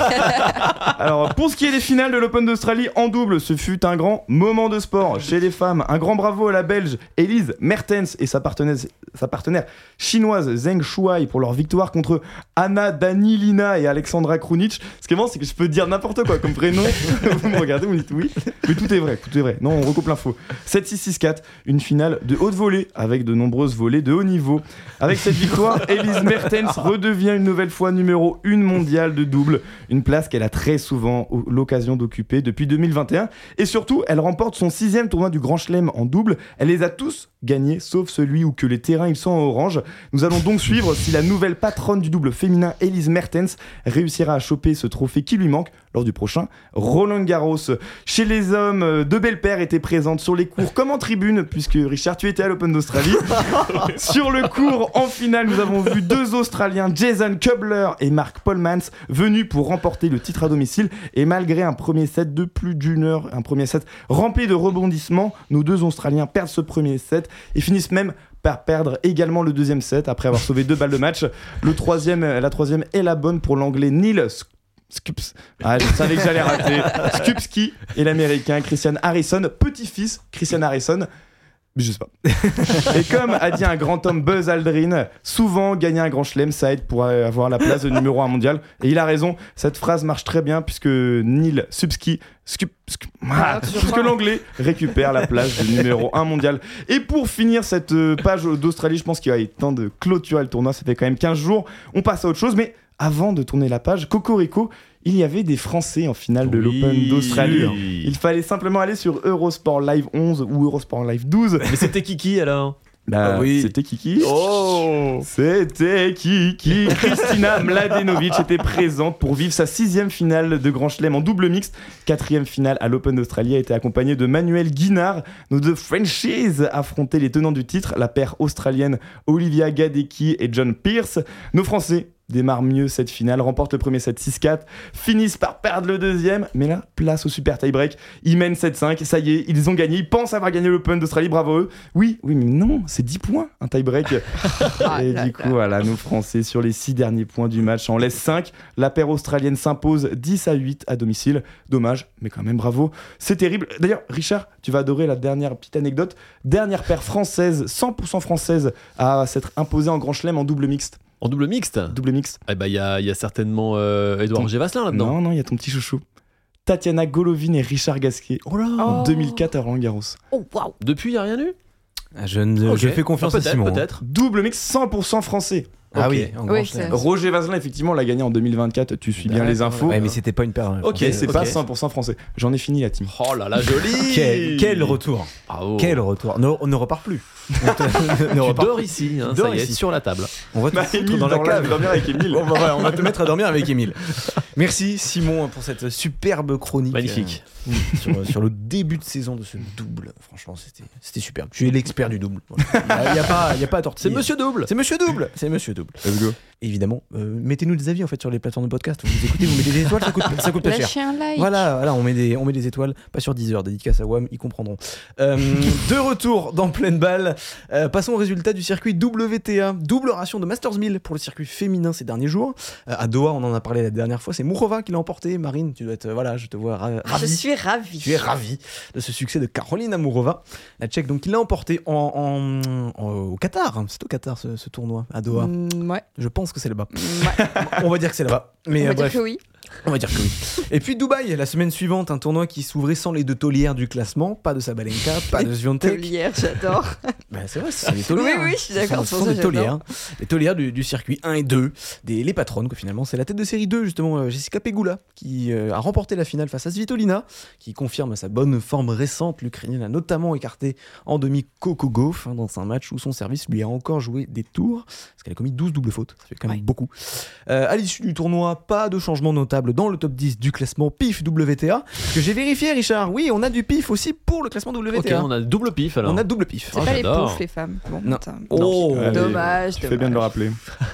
Alors pour ce qui est des finales de l'Open d'Australie en double, ce fut un grand moment de sport chez les femmes. Un grand bravo à la Belge Elise Mertens et sa partenaire chinoise Zheng Shuai pour leur victoire contre Anna Danilina et Alexandra Krunic. Ce qui est marrant, c'est que je peux dire n'importe quoi comme prénom. Vous me regardez, vous me dites oui, mais tout est vrai. Non, on recoupe l'info. 7-6-6-4, une finale de haute volée avec de nombreuses volées de haut niveau. Avec cette victoire, Elise Mertens redevient une nouvelle fois numéro 1 mondiale de double, une place qu'elle a très souvent l'occasion d'occuper depuis 2021. Et surtout, elle remporte son 6e tournoi du Grand Chelem en double. Elle les a tous gagnés, sauf celui où que les terrains ils sont en orange. Nous allons donc suivre si la nouvelle patronne du double féminin, Elise Mertens, réussira à choper ce trophée qui lui manque lors du prochain Roland Garros. Chez les hommes, deux belles paires étaient présentes sur les cours comme en tribune, puisque Richard, tu étais à l'Open d'Australie. Sur le cours, en finale, nous avons vu deux Australiens, Jason Kubler et Mark Polmans, venus pour remporter le titre à domicile. Et malgré un premier set de plus d'une heure, un premier set rempli de rebondissements, nos deux Australiens perdent ce premier set et finissent même par perdre également le deuxième set après avoir sauvé 2 balles de match. La troisième est la bonne pour l'anglais Neil Skupski. Je savais que j'allais rater. Skupski et l'américain Christian Harrison, petit-fils Christian Harrison. Je sais pas. Et comme a dit un grand homme, Buzz Aldrin, souvent gagner un grand chelem, ça aide pour avoir la place de numéro 1 mondial. Et il a raison, cette phrase marche très bien puisque Neil Subski, puisque l'anglais récupère la place de numéro 1 mondial. Et pour finir cette page d'Australie, je pense qu'il va être temps de clôturer le tournoi. Ça fait quand même 15 jours. On passe à autre chose, mais avant de tourner la page, Cocorico, il y avait des Français en finale de l'Open d'Australie. Il fallait simplement aller sur Eurosport Live 11 ou Eurosport Live 12. Mais c'était Kiki alors ? C'était Kiki. C'était Kiki. Kristina Mladenovic était présente pour vivre sa 6e finale de Grand Chelem en double mixte. 4e finale à l'Open d'Australie, a été accompagnée de Manuel Guinard. Nos deux Frenchies affrontaient les tenants du titre, la paire australienne Olivia Gadecki et John Pearce. Nos Français démarrent mieux cette finale, remportent le premier set 6-4, finissent par perdre le deuxième, mais là, place au super tie-break. Ils mènent 7-5, ça y est, ils ont gagné, ils pensent avoir gagné l'Open d'Australie, bravo eux. Oui, mais non, c'est 10 points, un tie-break. Et du coup, voilà, nos Français, sur les 6 derniers points du match, en laissent 5. La paire australienne s'impose 10-8 à domicile. Dommage, mais quand même bravo. C'est terrible. D'ailleurs, Richard, tu vas adorer la dernière petite anecdote. Dernière paire française, 100% française, à s'être imposée en Grand Chelem en double mixte. En double mixte ? Double mixte. Eh ben, il y a certainement Edouard Gévasselin là-dedans. Non, il y a ton petit chouchou. Tatiana Golovin et Richard Gasquet en 2004 à Roland Garros. Oh, waouh. Depuis, il n'y a rien eu ? Je fais confiance à Simon. Peut-être. Double mixte 100% français. Ah Ok. oui, en grand Oui, chelem. c'est- Roger Vazelin, effectivement, l'a gagné en 2024. Tu suis bien les infos. Ouais, mais c'était pas une paire. Ok. Et c'est pas ok. 100% français. J'en ai fini la team. Oh là là, joli. Quel retour. Bravo. Quel retour. On ne repart plus. Ne Tu repars dors plus. ici, hein, Dors ça y est, ici. sur la table. On va te foutre dans la cave. dormir avec Emile. Bon, bah voilà, on va te mettre à dormir avec Émile. Merci Simon pour cette superbe chronique. Magnifique. Sur le début de saison de ce double. Franchement, c'était superbe. Tu es l'expert du double. Il n'y a pas à C'est tortiller. Monsieur Double. C'est Monsieur Double. C'est Monsieur Double. Let's go. Et évidemment, mettez-nous des avis en fait sur les plateformes de podcast. Vous écoutez, vous mettez des étoiles, ça coûte pas cher. Lâchez un like. Voilà, on met des étoiles, pas sur 10 heures, dédicace à WAM, ils comprendront. De retour dans pleine balle, passons au résultat du circuit WTA, double ration de Masters 1000 pour le circuit féminin ces derniers jours. À Doha, on en a parlé la dernière fois, c'est Mourova qui l'a emporté. Marine, tu dois être, voilà, je te vois Je ravie. suis ravie. Tu es ravie de ce succès de Karolina Mourova, la Tchèque, donc qui l'a emporté au Qatar. Hein. C'est au Qatar ce tournoi, à Doha. Ouais. Je pense que c'est là-bas. Ouais. On va dire que c'est là-bas. Mais On va bref. dire que oui. On va dire que oui. Et puis Dubaï, la semaine suivante, un tournoi qui s'ouvrait sans les deux taulières du classement. Pas de Sabalenka, pas de Swiatek. Taulière, j'adore. Bah, c'est vrai, c'est les taulières. Oui, oui, je suis d'accord, Ce c'est sont pour ça des que taulières. Les taulières du circuit 1 et 2. Les patronnes, quoi, finalement. C'est la tête de série 2, justement, Jessica Pegula, qui a remporté la finale face à Svitolina, qui confirme sa bonne forme récente. L'Ukrainienne a notamment écarté en demi Coco Gauff dans un match où son service lui a encore joué des tours, parce qu'elle a commis 12 doubles fautes. Ça fait quand même beaucoup. À l'issue du tournoi, pas de changement notable dans le top 10 du classement PIF WTA, que j'ai vérifié, Richard. Oui, on a du PIF aussi pour le classement WTA. Ok, on a double pif alors. On a double PIF. C'est Oh, pas les j'adore. pauvres, les femmes. Bon, Non. putain. Oh, Allez, Dommage, Tu fais bien de le rappeler.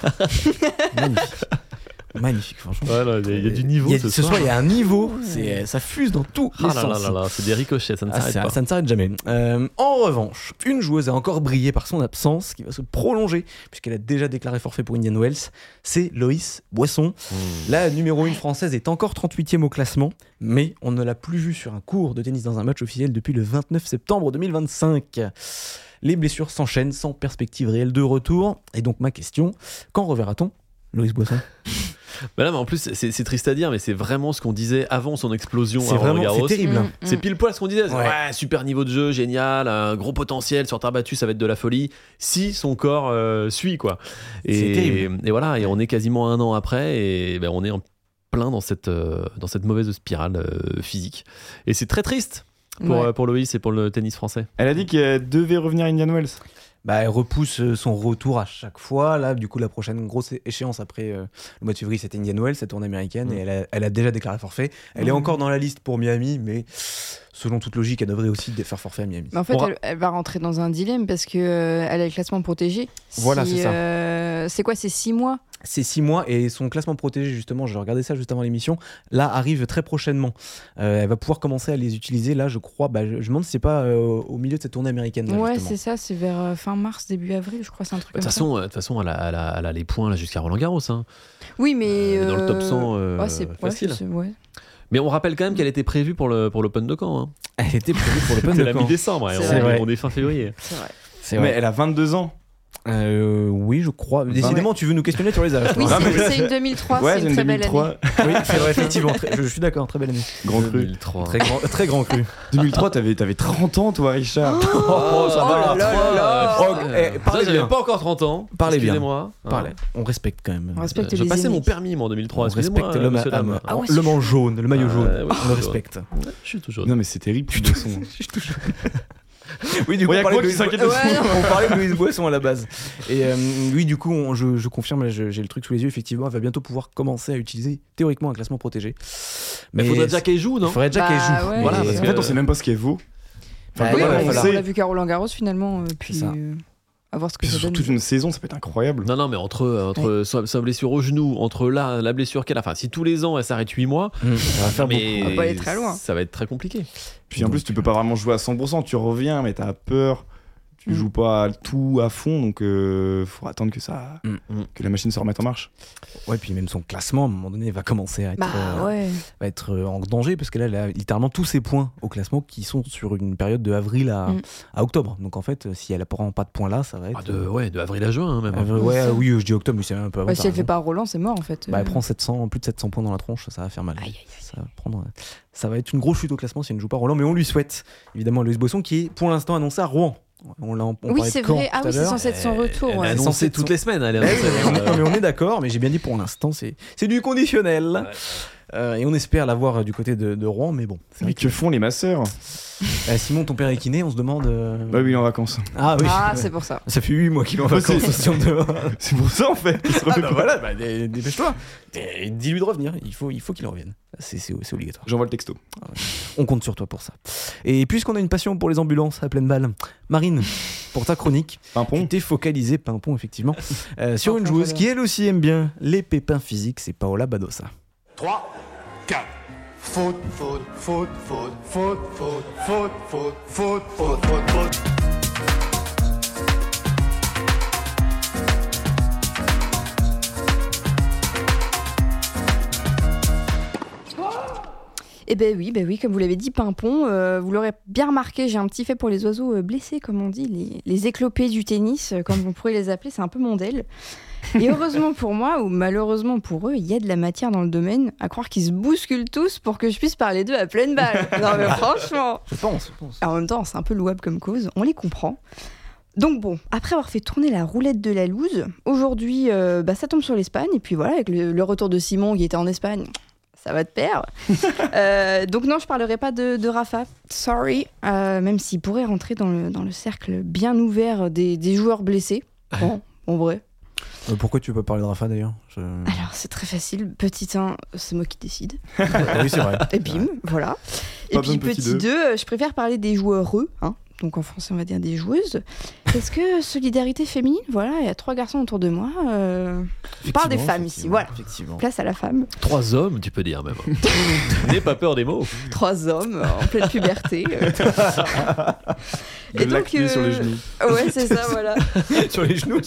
magnifique. Magnifique, franchement. Ouais, là, il y a du niveau ce soir. il y a un niveau, ça fuse dans tous les Ah là là sens. là là, c'est des ricochets, ça ne Ah, s'arrête ça, pas. ça ne s'arrête jamais. En revanche, une joueuse a encore brillé par son absence, qui va se prolonger, puisqu'elle a déjà déclaré forfait pour Indian Wells. C'est Loïs Boisson. La numéro 1 française est encore 38e au classement, mais on ne l'a plus vue sur un court de tennis dans un match officiel depuis le 29 septembre 2025. Les blessures s'enchaînent sans perspective réelle de retour. Et donc ma question, quand reverra-t-on Loïs Boisson? Bah là, mais en plus, c'est triste à dire, mais c'est vraiment ce qu'on disait avant son explosion à Roland Garros. C'est terrible. C'est pile poil ce qu'on disait. Ouais. Ouais, super niveau de jeu, génial, un gros potentiel sur terre battue, ça va être de la folie. Si son corps suit, quoi. C'est terrible. Et voilà, et on est quasiment un an après, et ben, on est en plein dans cette mauvaise spirale physique. Et c'est très triste pour Loïs et pour le tennis français. Elle a dit qu'elle devait revenir à Indian Wells. Bah, elle repousse son retour à chaque fois. Là, du coup, la prochaine grosse échéance après le mois de février, c'était Indian Wells, cette tournée américaine, et elle a déjà déclaré forfait. Elle est encore dans la liste pour Miami, mais selon toute logique, elle devrait aussi faire forfait à Miami. Mais en fait, elle va rentrer dans un dilemme parce que elle a le classement protégé. Voilà, c'est ça. C'est quoi, c'est 6 mois? C'est 6 mois et son classement protégé, justement, j'ai regardé ça juste avant l'émission, là arrive très prochainement. Elle va pouvoir commencer à les utiliser, là, je crois. Bah, je me demande si c'est pas au milieu de cette tournée américaine. Là, Ouais, justement. c'est ça, c'est vers fin mars, début avril, je crois, c'est un truc De comme toute façon, elle a les points là, jusqu'à Roland Garros. Hein. Oui, mais. Elle est dans le top 100 c'est facile. Ouais. Mais on rappelle quand même qu'elle était prévue pour l'Open de Caen. Hein. Elle était prévue pour l'Open C'est de la Caen. mi-décembre, C'est et vrai. on est fin février. C'est vrai. C'est Mais vrai. elle a 22 ans. Oui, je crois. Décidément, tu veux nous questionner sur les âges. Oui, toi. c'est une 2003, Ouais, c'est une très belle année. 2003. Oui, c'est vrai, effectivement. Je suis d'accord, très belle année. Grand cru. 2003. Très grand cru. 2003, t'avais 30 ans, toi, Richard. Oh, ça va. là là. Oh, parlez j'avais bien. pas encore 30 ans. Parlez bien. Excusez-moi. Parlez. On respecte quand même. On respecte Je les passais aînés. mon permis moi, en 2003. On Excusez-moi, respecte l'homme monsieur dame. Ah ouais, le maillot jaune, le maillot jaune. ouais, On je le suis respecte. Je suis tout jaune. Non, mais c'est terrible, tu son. Oui, du coup, Ouais, y a on parlait quoi de qui s'inquiète Louis- dessus on parlait de Louis Boisson à la base. Et oui, du coup, je confirme, là, j'ai le truc sous les yeux, effectivement, elle va bientôt pouvoir commencer à utiliser théoriquement un classement protégé. Mais faudrait déjà qu'elle joue, Il non faudrait déjà qu'elle joue. Bah ouais. Voilà, Et parce En que fait, on sait même pas ce qu'elle vaut. Bah, Oui, voilà, on voilà. l'a vu qu'à Roland Garros finalement, puis C'est ça. à voir ce que Puis ça sur donne. toute une saison, ça peut être incroyable. Non, non, mais entre sa blessure au genou, entre là, la blessure qu'elle a, enfin, si tous les ans elle s'arrête 8 mois, Ça va faire beaucoup. mais On va pas aller très loin. ça va être très compliqué. Puis en plus, tu peux pas vraiment jouer à 100%. Tu reviens, mais t'as peur. Tu joues pas tout à fond, donc faut attendre que la machine se remette en marche. Ouais, puis même son classement, à un moment donné, va commencer à être, Bah ouais. va être en danger, parce que là, elle a littéralement tous ses points au classement qui sont sur une période de avril à octobre. Donc en fait, si elle prend pas de points là, ça va être. De avril à juin, hein, même. Oui, je dis octobre, mais c'est un peu avant. Ouais, t'as si elle fait raison. pas Roland, c'est mort en fait. Bah, elle prend plus de 700 points dans la tronche, ça va faire mal. Aïe, aïe, Ça va être une grosse chute au classement si elle ne joue pas Roland, mais on lui souhaite. Évidemment, Loïs Boisson qui est pour l'instant annoncé à Rouen. On Oui, parlait c'est de Caen vrai. Ah tout à oui, c'est l'heure. censé être son retour. Elle ouais. est non, censée c'est toutes son- les semaines. Elle est Non, mais on est d'accord, mais j'ai bien dit pour l'instant, c'est du conditionnel. Et on espère l'avoir du côté de Rouen, mais bon. C'est vrai Que font les masseurs Simon, ton père est kiné, on se demande. Bah oui, il est en vacances. Ah oui. Ah, Ouais. c'est pour ça. Ça fait 8 mois qu'il est en vacances. C'est- C'est pour ça en fait. Ah bah voilà, dépêche-toi. Dis-lui de revenir, il faut qu'il revienne. C'est obligatoire. J'envoie le texto. On compte sur toi pour ça. Et puisqu'on a une passion pour les ambulances à pleine balle, Marine, pour ta chronique, tu Pimpon. t'es focalisé, Pimpon effectivement, sur une Pimpon, joueuse voilà. qui elle aussi aime bien les pépins physiques, c'est Paola Badosa. 3, 4. Faute, faute, faute, faute, faute, faute, faute, faute, faute, faute, faute, faute. Eh ben oui, comme vous l'avez dit, Pimpon, vous l'aurez bien remarqué, j'ai un petit fait pour les oiseaux blessés, comme on dit, les éclopés du tennis, comme on pourrait les appeler, c'est un peu mon DEL. Et heureusement pour moi, ou malheureusement pour eux, il y a de la matière dans le domaine, à croire qu'ils se bousculent tous pour que je puisse parler d'eux à pleine balle. Non mais franchement. Je pense. En même temps, c'est un peu louable comme cause, on les comprend. Donc bon, après avoir fait tourner la roulette de la loose, aujourd'hui, ça tombe sur l'Espagne, et puis voilà, avec le retour de Simon qui était en Espagne, ça va de pair. Donc non, je parlerai pas de Rafa, sorry, même s'il pourrait rentrer dans le cercle bien ouvert des joueurs blessés. Bon, en vrai. Pourquoi tu veux pas parler de Rafa d'ailleurs Alors c'est très facile, petit 1, c'est moi qui décide. Oui, c'est vrai. Et bim, voilà. Et Pas puis besoin de petit petit 2, je préfère parler des joueureux, hein. Donc en français on va dire des joueuses. Parce que solidarité féminine, voilà, il y a 3 garçons autour de moi. On parle des femmes ici, voilà. Effectivement. Place à la femme. 3 hommes, tu peux dire même. N'aie pas peur des mots. 3 hommes en pleine puberté. De l'acné sur les genoux. Ouais, c'est ça, voilà. sur les genoux.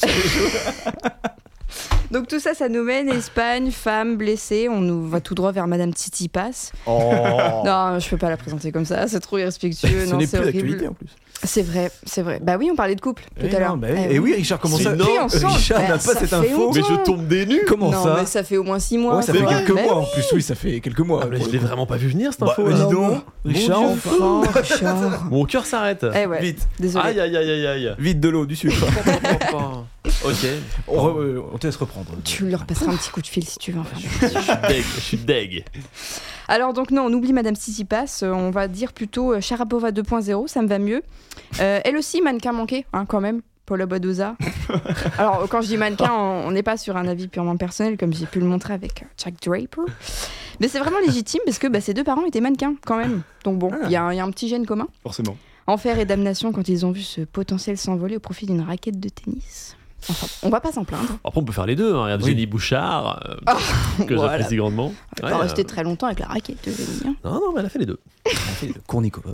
Donc tout ça, ça nous mène Espagne, femmes blessées. On nous va tout droit vers Madame Tsitsipas. Oh. Non, je peux pas la présenter comme ça. C'est trop irrespectueux. Ce Non, n'est c'est plus horrible. d'actualité en plus. C'est vrai, c'est vrai. Bah oui, on parlait de couple tout à l'heure. Et oui, Richard, comment ça Depuis ensemble. Richard n'a pas ça cette fait info. longtemps. Mais je tombe des nues. Comment non, ça mais ça fait au moins 6 mois. Ouais, ça fait quoi. quelques Mais mois en plus, oui, ça fait quelques mois. Ah, mais je l'ai vraiment pas vu venir cette Bah, info. dis là. donc, Richard, Mon Dieu, enfin, Richard. Mon cœur s'arrête. Eh ouais, vite, désolé. Aïe aïe aïe aïe aïe. vite de l'eau, du sucre. Ok. On te laisse reprendre. Tu leur passeras un petit coup de fil si tu veux. Enfin. Je suis deg. Alors donc non, on oublie Madame Tsitsipas, on va dire plutôt Sharapova 2.0, ça me va mieux. Elle aussi, mannequin manqué, hein, quand même, Paola Badosa. Alors quand je dis mannequin, on n'est pas sur un avis purement personnel, comme j'ai pu le montrer avec Jack Draper. Mais c'est vraiment légitime, parce que ses 2 parents étaient mannequins, quand même. Donc bon, il y a un petit gène commun. Forcément. Enfer et damnation quand ils ont vu ce potentiel s'envoler au profit d'une raquette de tennis. Enfin, on va pas s'en plaindre. Après, on peut faire les deux. Hein. Regarde Oui. Jenny Bouchard, que Voilà. j'apprécie grandement. On va pas rester très longtemps avec la raquette de Jenny. Non, mais elle a fait les deux. Kournikova.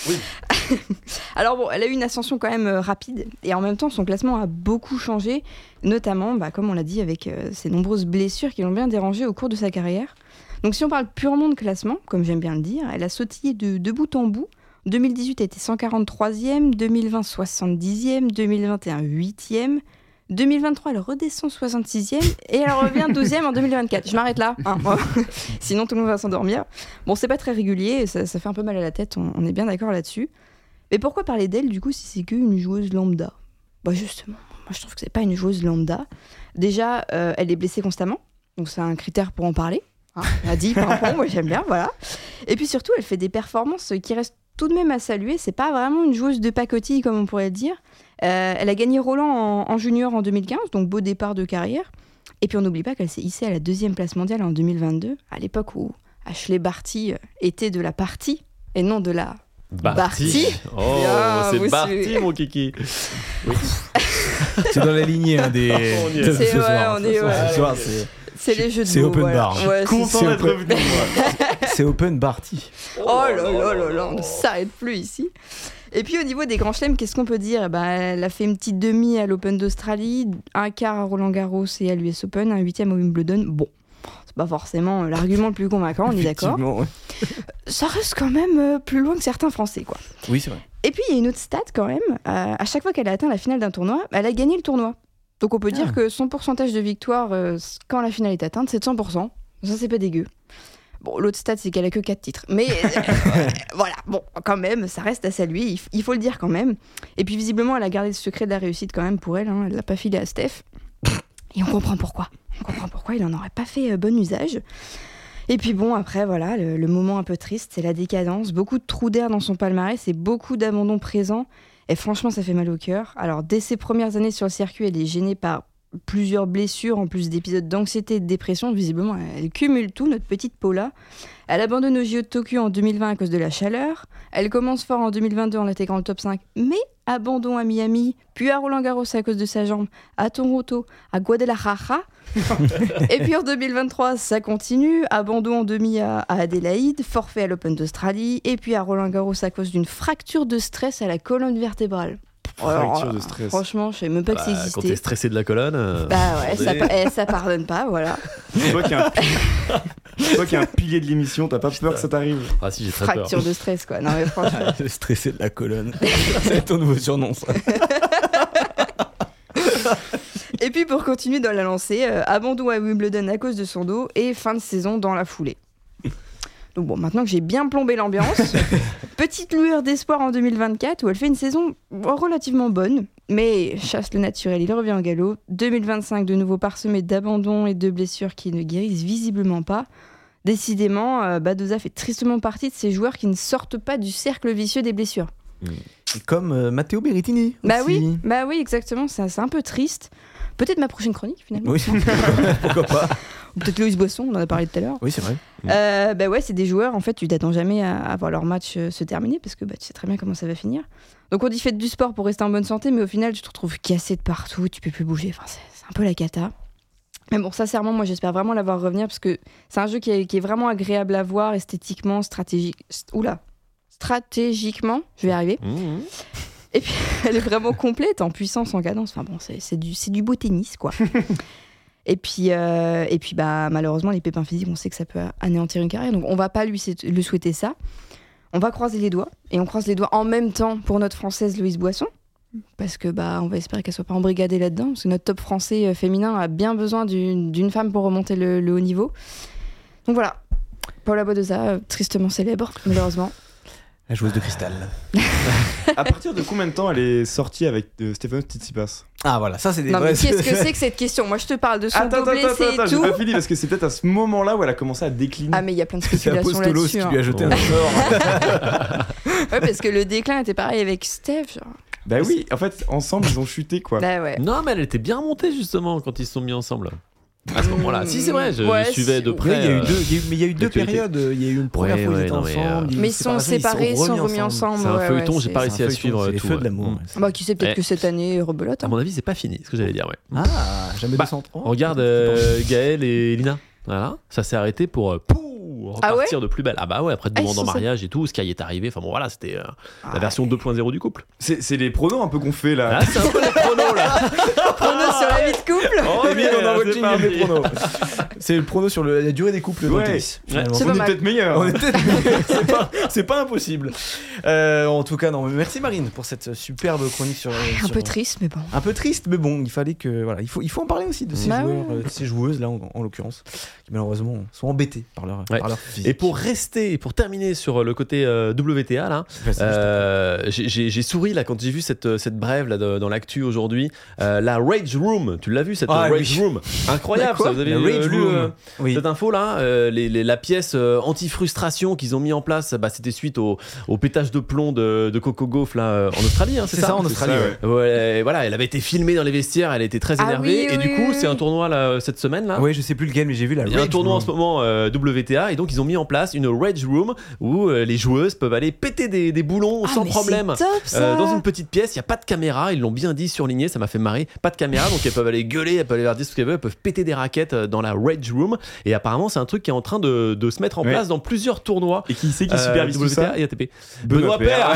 Alors bon, elle a eu une ascension quand même rapide et en même temps son classement a beaucoup changé, notamment, comme on l'a dit, avec ses nombreuses blessures qui l'ont bien dérangée au cours de sa carrière. Donc si on parle purement de classement, comme j'aime bien le dire, elle a sautillé de bout en bout. 2018 elle était 143e, 2020 70e, 2021 8e, 2023 elle redescend 66e et elle revient 12e en 2024. Je m'arrête là, hein. Sinon tout le monde va s'endormir. Bon, c'est pas très régulier, ça fait un peu mal à la tête, on est bien d'accord là-dessus. Mais pourquoi parler d'elle du coup si c'est qu'une joueuse lambda ? Bah justement, moi je trouve que c'est pas une joueuse lambda. Déjà, elle est blessée constamment, donc c'est un critère pour en parler. Hein, on a dit, Pimpon, moi j'aime bien, voilà. Et puis surtout, elle fait des performances qui restent tout de même à saluer. C'est pas vraiment une joueuse de pacotille comme on pourrait le dire. Elle a gagné Roland en junior en 2015, donc beau départ de carrière. Et puis on n'oublie pas qu'elle s'est hissée à la 2e place mondiale en 2022, à l'époque où Ashley Barty était de la partie et non de la Barty. Oh, Bien, c'est vous Barty, suivez. mon kiki. C'est dans la lignée des. On y est. de C'est ce vrai, soir. on est, ouais. Ce soir, c'est. C'est les jeux de c'est mots. open voilà. bar. Ouais, Content c'est d'être open- revenu. C'est open Barty. Oh là là, on ne s'arrête plus ici. Et puis au niveau des grands chelems, qu'est-ce qu'on peut dire ? Elle a fait une petite demi à l'Open d'Australie, un quart à Roland-Garros et à l'US Open, un 8e au Wimbledon. Bon, c'est pas forcément l'argument le plus convaincant, on est d'accord. Effectivement, ouais. Ça reste quand même plus loin que certains Français, quoi. Oui, c'est vrai. Et puis il y a une autre stat quand même, à chaque fois qu'elle a atteint la finale d'un tournoi, elle a gagné le tournoi. Donc on peut dire que son pourcentage de victoire quand la finale est atteinte, c'est de 100%. Ça, c'est pas dégueu. Bon, l'autre stat, c'est qu'elle a que 4 titres. Mais voilà, bon, quand même, ça reste à saluer, il faut le dire quand même. Et puis visiblement, elle a gardé le secret de la réussite quand même pour elle. Elle l'a pas filé à Steph. Et on comprend pourquoi. Il en aurait pas fait bon usage. Et puis bon, après, voilà, le moment un peu triste, c'est la décadence. Beaucoup de trous d'air dans son palmarès et beaucoup d'abandons présents. Et franchement, ça fait mal au cœur. Alors, dès ses premières années sur le circuit, elle est gênée par plusieurs blessures, en plus d'épisodes d'anxiété et de dépression. Visiblement, elle cumule tout, notre petite Paula. Elle abandonne au JO de Tokyo en 2020 à cause de la chaleur. Elle commence fort en 2022 en intégrant le top 5, mais abandon à Miami, puis à Roland-Garros à cause de sa jambe, à Toronto, à Guadalajara. Et puis en 2023, ça continue. Abandon en demi à Adélaïde, forfait à l'Open d'Australie, et puis à Roland-Garros à cause d'une fracture de stress à la colonne vertébrale. Fracture de stress. Franchement, je savais même pas que ça existait. Quand t'es stressé de la colonne. Bah ouais, ça pardonne pas, voilà. Toi qui es un pilier de l'émission, t'as pas peur que ça t'arrive? Ah si, j'ai très peur. Fracture de stress, quoi. Non mais franchement. Stressé de la colonne. C'est ton nouveau surnom, ça. Et puis pour continuer dans la lancée, abandon à Wimbledon à cause de son dos et fin de saison dans la foulée. Donc bon, maintenant que j'ai bien plombé l'ambiance, petite lueur d'espoir en 2024 où elle fait une saison relativement bonne, mais chasse le naturel, il revient au galop. 2025 de nouveau parsemé d'abandons et de blessures qui ne guérissent visiblement pas. Décidément, Badoza fait tristement partie de ces joueurs qui ne sortent pas du cercle vicieux des blessures. Comme Matteo Berrettini. Bah aussi. oui, exactement, c'est un peu triste. Peut-être ma prochaine chronique finalement. Oui, pourquoi pas. Ou peut-être Loïs Boisson, on en a parlé tout à l'heure. Oui, c'est vrai. Bah ouais, c'est des joueurs, en fait, tu t'attends jamais à voir leur match se terminer parce que tu sais très bien comment ça va finir. Donc on dit faites du sport pour rester en bonne santé, mais au final, tu te retrouves cassé de partout, tu peux plus bouger. Enfin, c'est un peu la cata. Mais bon, sincèrement, moi j'espère vraiment la voir revenir parce que c'est un jeu qui est vraiment agréable à voir, esthétiquement, stratégiquement, je vais y arriver. Et puis elle est vraiment complète en puissance, en cadence. Enfin bon, c'est du beau tennis, quoi. Et puis bah, malheureusement, les pépins physiques, on sait que ça peut anéantir une carrière. Donc on va pas lui souhaiter ça. On va croiser les doigts. Et on croise les doigts en même temps pour notre Française Loïs Boisson. Parce que bah, on va espérer qu'elle soit pas embrigadée là-dedans. Parce que notre top français féminin a bien besoin d'une femme pour remonter le haut niveau. Donc voilà. Paula Badoza, tristement célèbre, malheureusement. La joueuse de cristal. À partir de combien de temps elle est sortie avec Stefanos Tsitsipas? Ah voilà, ça c'est des Non vrais... mais qu'est-ce que c'est que cette question? Moi je te parle de son dos blessé et j'ai tout. pas fini parce que c'est peut-être à ce moment-là où elle a commencé à décliner. Ah mais il y a plein de C'est spéculations Apostolos là-dessus. qui lui a jeté un sort. Ouais, parce que le déclin était pareil avec Steph. Genre. Bah oui, en fait, ensemble ils ont chuté quoi. Bah ouais. Non, mais elle était bien montée justement quand ils se sont mis ensemble. À ce moment-là. Si, c'est vrai, je suivais de Oui, près. il y a eu deux périodes. Il y a eu une première fois où ils étaient ensemble. Mais ils sont séparés, ils sont remis ensemble. C'est un feuilleton, ouais, j'ai pas réussi à suivre C'est les tout. feux de l'amour. Bah qui sait, peut-être que cette année rebelote. À mon avis, c'est pas fini, ce que j'allais dire, ouais. Ah, jamais 230. Regarde Gaël et Lina. Voilà, ça s'est arrêté pour repartir de plus belle. Ah bah ouais, après de demande en mariage et tout, Sky est arrivé. Enfin bon, voilà, c'était la version 2.0 du couple. C'est les pronos un peu qu'on fait là. Ah, c'est un peu les pronos là. Pronos sur la vie de couple. Oh, Les mecs, on envoie le c'est jingle des parti. pronos. C'est le prono sur la durée des couples dans le tennis, finalement. C'est On pas est mal. peut-être meilleur. On est peut-être c'est pas impossible. En tout cas, non. Merci Marine pour cette superbe chronique sur. Un peu triste, mais bon. Un peu triste, mais bon, il fallait que voilà, il faut en parler aussi de ces Bah joueurs, ouais. de ces joueuses là en l'occurrence, qui malheureusement sont embêtés par leur physique. Et pour terminer sur le côté WTA là, j'ai souri là quand j'ai vu cette brève là dans l'actu aujourd'hui. La Rage Room, tu l'as vu cette Rage Room? Incroyable, ça, vous avez lu cette info là, la pièce anti-frustration qu'ils ont mis en place, bah, c'était suite au pétage de plomb de Coco Gauff là en Australie, hein, c'est ça en Australie. Ouais, voilà, elle avait été filmée dans les vestiaires, elle était très énervée, oui, et du oui, coup oui. c'est un tournoi là, cette semaine là. Oui, je sais plus lequel, mais j'ai vu la. Il y a un Rage tournoi Room. en ce moment WTA, et donc ils ont mis en place une Rage Room où les joueuses peuvent aller péter des boulons sans mais problème. c'est top, ça. Dans une petite pièce, il n'y a pas de caméra, ils l'ont bien dit surligné, ça m'a fait marrer. Pas de caméra, donc elles peuvent aller gueuler, elles peuvent aller leur dire ce qu'elles veulent, elles peuvent péter des raquettes dans la Rage Room. Et apparemment, c'est un truc qui est en train de se mettre en place dans plusieurs tournois. Et qui c'est qui supervise tout WTA ça? et ATP. Benoît Paire.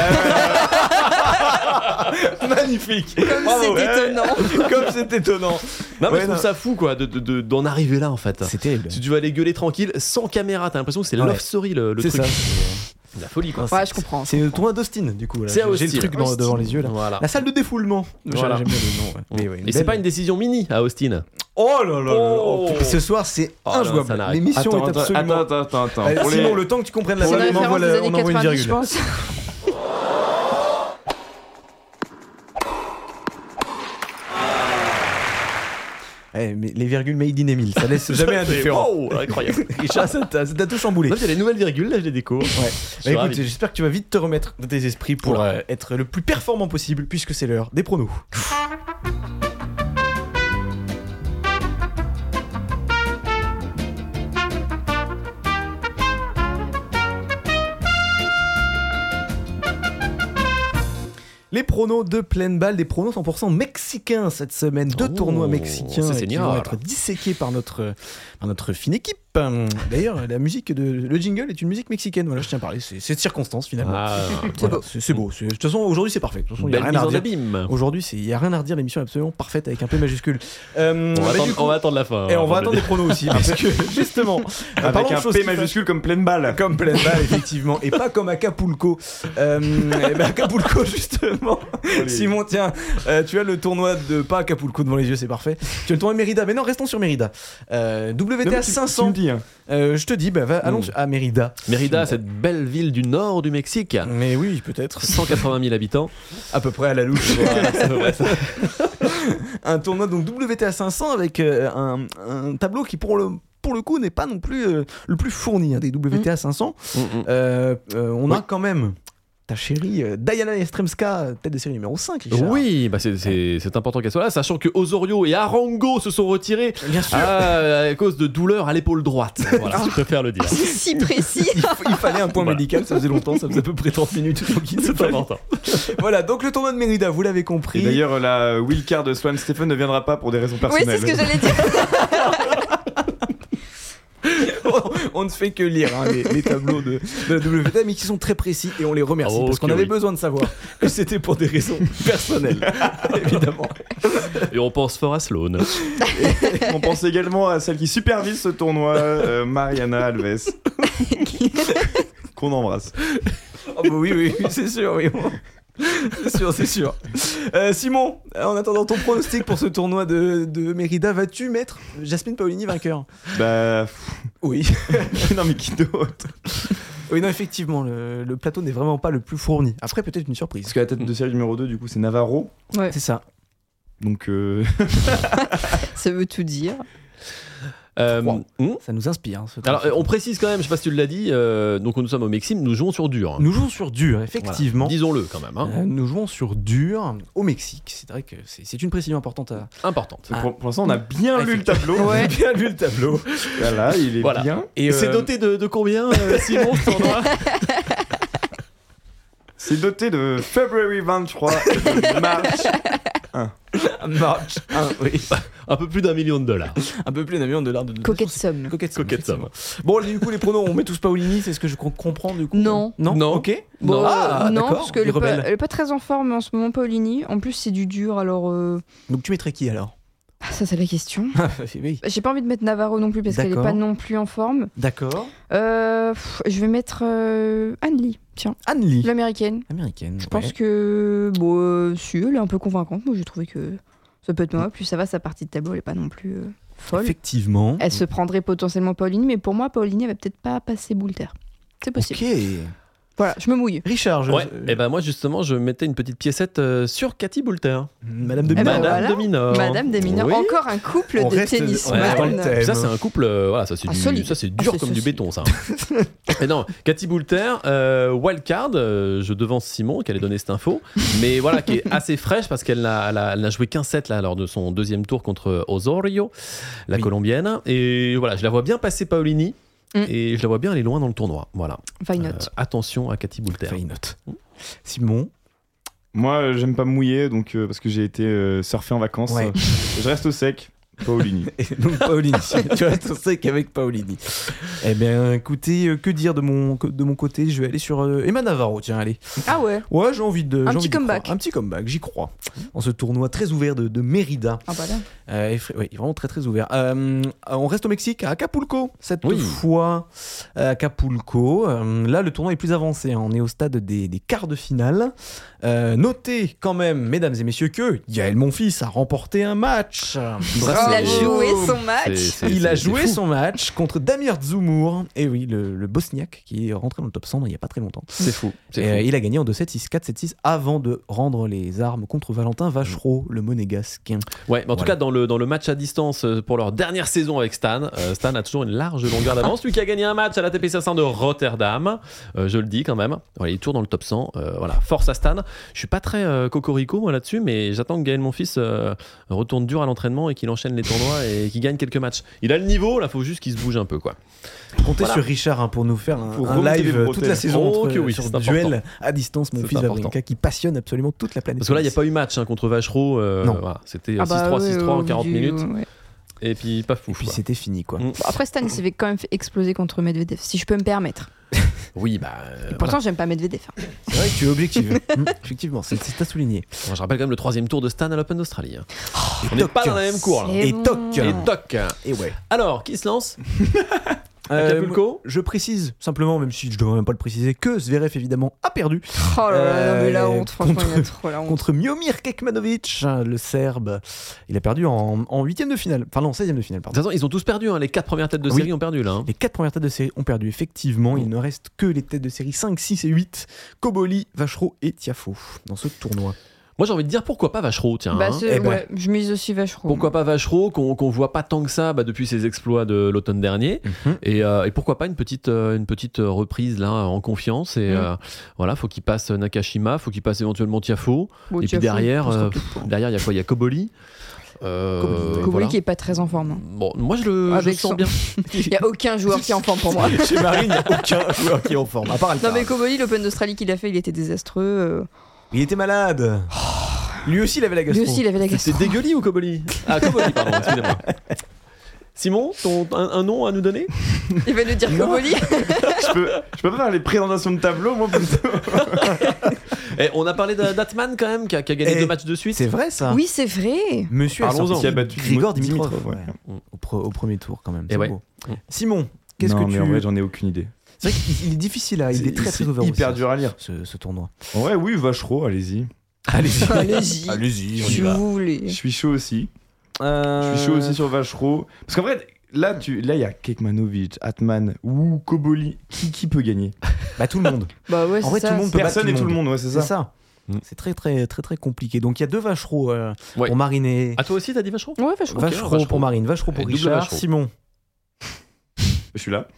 Magnifique. Comme c'est étonnant. Comme c'est étonnant. Non, mais Ouais, je trouve non. ça fou quoi d'en arriver là en fait. C'est terrible. Si tu vas aller gueuler tranquille sans caméra, t'as l'impression que c'est Ouais. Love Story le C'est truc. ça. La folie quoi. Ouais, je comprends. C'est le tournoi d'Austin du coup. Là. C'est à J'ai le Austin. truc devant les yeux là. Voilà. La salle de défoulement. Voilà. J'aime bien le nom. Ouais. Mais ouais, une Et c'est belle- pas une décision mini à Austin. Oh là là là. Et ce soir, c'est Oh là, injouable. ça n'arrête. L'émission est absolument. Attends. Simon, le temps que tu comprennes la C'est une vanne, on référence des années envoie une 90, je virgule. pense. Mais les virgules made in Emile, ça laisse jamais indifférent. Oh, incroyable. Richard, ça t'a tout chamboulé. Il y a des nouvelles virgules, là, je les découvre. Ouais. suis Écoute, ravi. j'espère que tu vas vite te remettre de tes esprits pour Oula. être le plus performant possible, puisque c'est l'heure des pronos. Les pronos de pleine balle, des pronos 100% mexicains cette semaine. Deux Oh, tournois mexicains c'est qui senior. vont être disséqués par notre fine équipe. D'ailleurs, la musique le jingle est une musique mexicaine. Voilà, je tiens à parler. C'est de circonstance finalement. Ah, Voilà, c'est beau. De toute façon, aujourd'hui, c'est parfait. De toute façon, il n'y a belle rien mise à en redire. abîme. Aujourd'hui, il n'y a rien à redire. L'émission est absolument parfaite avec un P majuscule. On va attendre la fin. Et on va avant de attendre les pronos aussi. Parce que justement, Avec parlons de un choses P qui majuscule comme pleine balle. comme pleine balle, effectivement, et pas comme Acapulco. Acapulco, justement. Simon, tiens, tu as le tournoi de. Pas Acapulco devant les yeux, c'est parfait. Tu as le tournoi de Mérida. Mais non, restons sur Mérida. WTA 500. Tu me dis, hein. Je te dis, allons à Mérida. Mérida, cette belle ville du nord du Mexique. Mais oui, peut-être. 180 000 habitants. À peu près à la louche. Voilà, c'est à peu près ça. Un tournoi donc WTA 500 avec un tableau qui pour le coup n'est pas non plus le plus fourni des WTA 500. On a quand même ta chérie Diana Yastremska, tête de série numéro 5. Richard. Oui, c'est important qu'elle soit là, sachant que Osorio et Arango se sont retirés Bien sûr. à cause de douleurs à l'épaule droite. Voilà, je préfère le dire. C'est si précis. Il fallait un point Voilà. médical, ça faisait longtemps, ça faisait à peu près 30 minutes. Donc C'est important. Voilà, donc le tournoi de Mérida, vous l'avez compris. Et d'ailleurs, la wildcard de Swan Stephen ne viendra pas pour des raisons Oui, personnelles. c'est ce que j'allais dire. On ne fait que lire les tableaux de la WTA, mais qui sont très précis et on les remercie Oh, parce qu'on que avait oui. besoin de savoir que c'était pour des raisons personnelles, évidemment. Et on pense fort à Sloan. On pense également à celle qui supervise ce tournoi, Mariana Alves. Qu'on embrasse. Oh bah oui, c'est sûr, oui. C'est sûr. Simon, en attendant ton pronostic pour ce tournoi de Mérida, vas-tu mettre Jasmine Paolini vainqueur? Bah. Oui. Non, mais qui d'autre? Oui, non, effectivement, le plateau n'est vraiment pas le plus fourni. Après, peut-être une surprise. Parce que la tête de série numéro 2, du coup, c'est Navarro. Ouais, C'est ça. Donc. ça veut tout dire. Wow. hmm Ça nous inspire. Ce Alors, truc. on précise quand même, je sais pas si tu l'as dit, donc nous sommes au Mexique, nous jouons sur dur. Nous jouons sur dur, Voilà. effectivement. Disons-le quand même. Hein. Nous jouons sur dur au Mexique. C'est vrai que c'est une précision importante à. Importante. Pour l'instant, on a bien lu le tableau. On a bien lu le tableau. Voilà, il est Voilà. bien. Et c'est doté de combien, Simon, ce tournoi? C'est doté de February 23 et de March. March. Oui. Un peu plus d'1 million de dollars. Un peu plus d'un million de dollars de Coquette somme. Coquette Coquette somme. Bon, du coup, les pronos, on met tous Paolini, c'est ce que je comprends du coup. Non. Non. Non. Ok. Bon, Ah, non, d'accord, parce les qu'elle est, rebelles. elle est pas très en forme en ce moment, Paolini. En plus, c'est du dur, alors. Donc tu mettrais qui alors? Ça, c'est la question. Oui. J'ai pas envie de mettre Navarro non plus parce qu'elle est D'accord. pas non plus en forme. D'accord. Je vais mettre Anne Lee, tiens, Anne Lee. l'américaine. Américaine. Je pense que. Bon, si, elle est un peu convaincante. Moi, j'ai trouvé que ça peut être moi. Puis ça va, sa partie de tableau, elle est pas non plus folle. Effectivement. Elle se prendrait potentiellement Paolini, mais pour moi, Paolini, elle va peut-être pas passer Boulter. C'est possible. Ok. Voilà, je me mouille. Richard, Ouais, et ben moi justement je mettais une petite piécette sur Cathy Boulter. Madame de Eh ben, Minor. Madame voilà. de Minor. Madame des mineurs. Oui. Encore un couple On de reste dans le tennisman. thème. Ça c'est un couple, voilà, ça c'est solide. ça c'est dur c'est comme du solide. béton ça. Et non, Cathy Boulter, wildcard, je devance Simon qui allait donner cette info, mais voilà qui est assez fraîche parce qu'elle n'a joué qu'un set là lors de son deuxième tour contre Osorio, la Oui. colombienne, et voilà je la vois bien passer Paolini. Et je la vois bien aller loin dans le tournoi. Voilà. Why not Attention à Cathy Boulter. Enfin, une note. Simon. Moi, j'aime pas me mouiller, donc, parce que j'ai été surfer en vacances. Ouais. Je reste au sec. Paolini. Et donc Paolini. Tu restes au sec avec Paolini. Eh bien, écoutez, que dire de mon côté? Je vais aller sur Emma Navarro. Tiens, allez. Ah ouais. Ouais, j'ai envie de. Un j'ai petit envie d'y comeback. croire. Un petit comeback, j'y crois. Dans ce tournoi très ouvert de Mérida. Ah bah là. Oui, vraiment très très ouvert. On reste au Mexique, à Acapulco, cette Oui. fois. Acapulco. Là, le tournoi est plus avancé. On est au stade des quarts de finale. Notez quand même, mesdames et messieurs, que Yael Monfils a remporté un match. Ça, a joué son match. Il a joué fou. son match contre Damir Dzumhur. Et oui, le Bosniaque qui est rentré dans le top 100 il n'y a pas très longtemps. C'est fou. Et il a gagné en 2-7, 6-4, 7-6 avant de rendre les armes contre Valentin Vachereau, le monégasque. Ouais, mais en tout cas, dans le match à distance pour leur dernière saison avec Stan, Stan a toujours une large longueur d'avance. Lui qui a gagné un match à l'ATP 500 de Rotterdam, je le dis quand même. Voilà, il est toujours dans le top 100. Voilà, force à Stan. Je suis pas très cocorico moi là-dessus, mais j'attends que Gaël Monfils retourne dur à l'entraînement et qu'il enchaîne les tournois et qu'il gagne quelques matchs. Il a le niveau, là, faut juste qu'il se bouge un peu, quoi. Comptez Voilà. sur Richard pour nous faire Faut un remonter les live toute bretelles. la saison Oh, entre, que oui, sur c'est duel à distance, mon C'est fils important. Wawrinka qui passionne absolument toute la planète. Parce que là, il n'y a pas eu match contre Vachereau. Non. Voilà, c'était Ah bah 6-3, ouais, 6-3 en 40 du- minutes. ouais. Et puis, paf Et pouf. puis quoi. c'était fini quoi. Mm. Bon, après, Stan, il s'est quand même fait exploser contre Medvedev, si je peux me permettre. Oui, bah. Pourtant, j'aime pas Medvedev. hein. C'est vrai que tu es objective. Effectivement, c'est à souligner. Moi, je rappelle quand même le 3e tour de Stan à l'Open d'Australie. hein. On n'est toc. pas dans la même cour, là. C'est Et bon. toc. Et toc. Et ouais. Alors, qui se lance Acapulco Je précise simplement, même si je devrais même pas le préciser, que Zverev évidemment a perdu Oh là là, non, mais la honte, franchement, contre- il y a trop la honte. contre Miomir Kekmanovic, le Serbe. Il a perdu en 8ème de finale. Enfin non, 16ème de finale, De pardon. toute façon, ils ont tous perdu. hein. Les 4 premières têtes de Oui. série ont perdu, là. hein. Les 4 premières têtes de série ont perdu, effectivement. Il ne reste que les têtes de série 5, 6 et 8. Koboli, Vachereau et Tiafoe dans ce tournoi. Moi, j'ai envie de dire pourquoi pas Vachereau, tiens. Bah, hein. c'est- Eh ben. ouais, je mise aussi Vachereau. Pourquoi pas Vachereau, qu'on voit pas tant que ça depuis ses exploits de l'automne dernier. Et pourquoi pas une petite reprise là en confiance. Et voilà, faut qu'il passe Nakashima, faut qu'il passe éventuellement Tiafoe. Bon, Et puis Tiafoe, derrière, on se rappelle pas. derrière il y a quoi? Il y a Koboli. Koboli Voilà. qui est pas très en forme. hein. Bon, moi je le Avec sens son- bien. Il y a aucun joueur qui est en forme pour moi. Chez Marine, il n'y a aucun joueur qui est en forme, à part Non Alcaraz. mais Koboli, l'Open d'Australie qu'il a fait, il était désastreux. Il était malade. Lui aussi, il avait la Lui gastro. aussi, il avait la gastro. C'est Dégueuli ou Koboli? Ah, Koboli, pardon, excusez-moi. Simon, un nom à nous donner? Il va nous dire Non. Koboli. Je peux pas faire les présentations de tableau, moi, plutôt. On a parlé d'Atman quand même, qui a gagné 2 matchs de suite. C'est vrai ça. Oui, c'est vrai. Monsieur a Parlons-en. sorti Qui a battu Grigor Dimitrov, Dimitrov ouais. au premier tour quand même. Et C'est ouais. beau. Simon, qu'est-ce Non, que mais tu... en vrai, j'en ai aucune idée. C'est vrai qu'il est difficile là, il est très C'est over hyper aussi, dur à lire. ce tournoi. En vrai, oui, Vachereau, allez-y. Allez-y. Allez-y. Allez-y, on y Si va. vous voulez. Je suis chaud aussi. Je suis chaud aussi sur Vachereau. Parce qu'en vrai, là, il y a Kekmanovic, Atman ou Koboli. Qui peut gagner? Bah tout le monde. Bah ouais, En vrai, c'est tout ça. le monde peut Personne battre et tout le monde, ouais, c'est C'est ça. ça. Mm. C'est très très très très compliqué. Donc il y a 2 Vachereau Ouais. pour Marine et... Ah, toi aussi, t'as dit Vachereau? Ouais, Vachereau. Vachereau Vachereau. pour Marine, Vachereau pour Double Richard, Vachereau. Simon. Je suis là.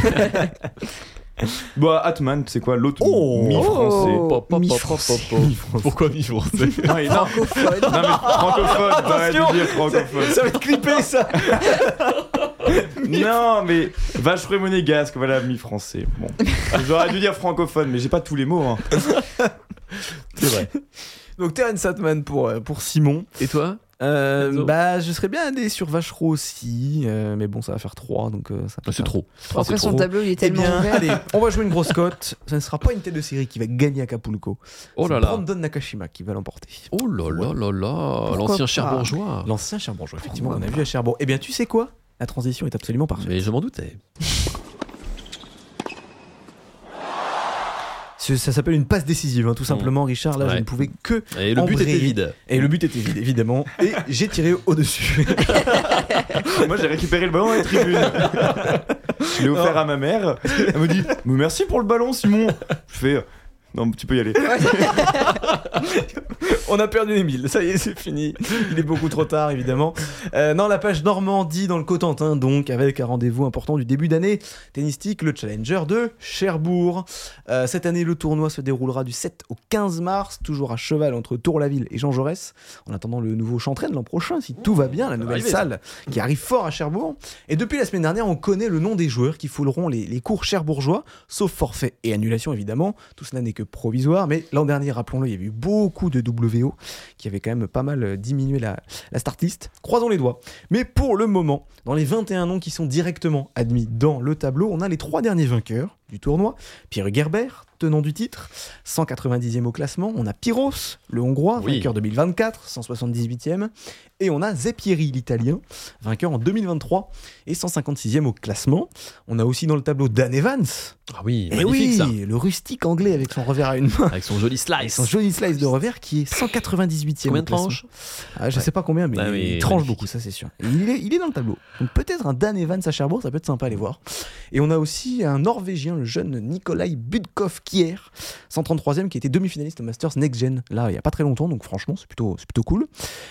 Bah, Atman, c'est quoi l'autre Oh. mi-français? Pop, pop, Mi-français. pop, pop. Pourquoi mi-français? Non, non, Francophone. non, mais francophone, t'aurais dû Attention. dire francophone. Ça va être clippé ça. Non, mais Vachereau et monégasque, voilà, mi-français. Bon. J'aurais dû dire francophone, mais j'ai pas tous les mots. Hein. C'est vrai. Donc Terence Atman pour Simon. Et toi? Enzo. Bah je serais bien allé sur Vachereau aussi, mais bon ça va faire 3 donc ça fait C'est pas- trop. Après, son trop. tableau, il est Eh tellement bien, ouvert. allez, on va jouer une grosse cote. Ça ne sera pas une tête de série qui va gagner Acapulco. Oh là C'est là. Brandon Nakashima qui va l'emporter. Oh là là là là. Pourquoi L'ancien pas Cherbourgeois. L'ancien Cherbourgeois, effectivement, on a vu à Cherbourg. Eh bien, tu sais quoi? La transition est absolument parfaite. Mais je m'en doutais. Ça s'appelle une passe décisive, hein, tout simplement, Richard. Là, je Ouais. ne pouvais que. Et le but était embrayer. vide. Et le but était vide, évidemment. Et j'ai tiré au-dessus. Moi, j'ai récupéré le ballon à la tribune. Je l'ai offert à ma mère. Elle me dit mais merci pour le ballon, Simon. Je fais non, tu peux y aller. On a perdu Émile, ça y est, c'est fini. Il est beaucoup trop tard, évidemment. Non, la page Normandie dans le Cotentin, donc, avec un rendez-vous important du début d'année tennistique, le Challenger de Cherbourg. Cette année, le tournoi se déroulera du 7 au 15 mars, toujours à cheval entre Tour-la-Ville et Jean Jaurès, en attendant le nouveau Chantraine l'an prochain, si tout va bien, la nouvelle arriver, salle qui arrive fort à Cherbourg. Et depuis la semaine dernière, on connaît le nom des joueurs qui fouleront les cours cherbourgeois, sauf forfait et annulation, évidemment. Tout cela n'est que provisoire, mais l'an dernier, rappelons-le, il y avait eu beaucoup de WO qui avaient quand même pas mal diminué la start list. Croisons les doigts. Mais pour le moment, dans les 21 noms qui sont directement admis dans le tableau, on a les 3 derniers vainqueurs. du tournoi. Pierre Gerber, tenant du titre, 190e au classement. On a Pyros, le Hongrois, vainqueur 2024, 178e. Et on a Zepieri, l'Italien, vainqueur en 2023 et 156e au classement. On a aussi dans le tableau Dan Evans. Ah oui, Et magnifique ça. le rustique anglais avec son revers à une main. Avec son joli Et son slice. joli slice de revers qui est 198e. Combien au de classement. tranches? Je sais pas combien, mais Ah oui, il tranche magnifique. beaucoup, ça c'est sûr. Et il est dans le tableau. Donc peut-être un Dan Evans à Cherbourg, ça peut être sympa à aller voir. Et on a aussi un Norvégien, le jeune Nikolai Budkov Kier, 133e, qui était demi-finaliste au Masters Next Gen, là il y a pas très longtemps, donc franchement c'est plutôt cool.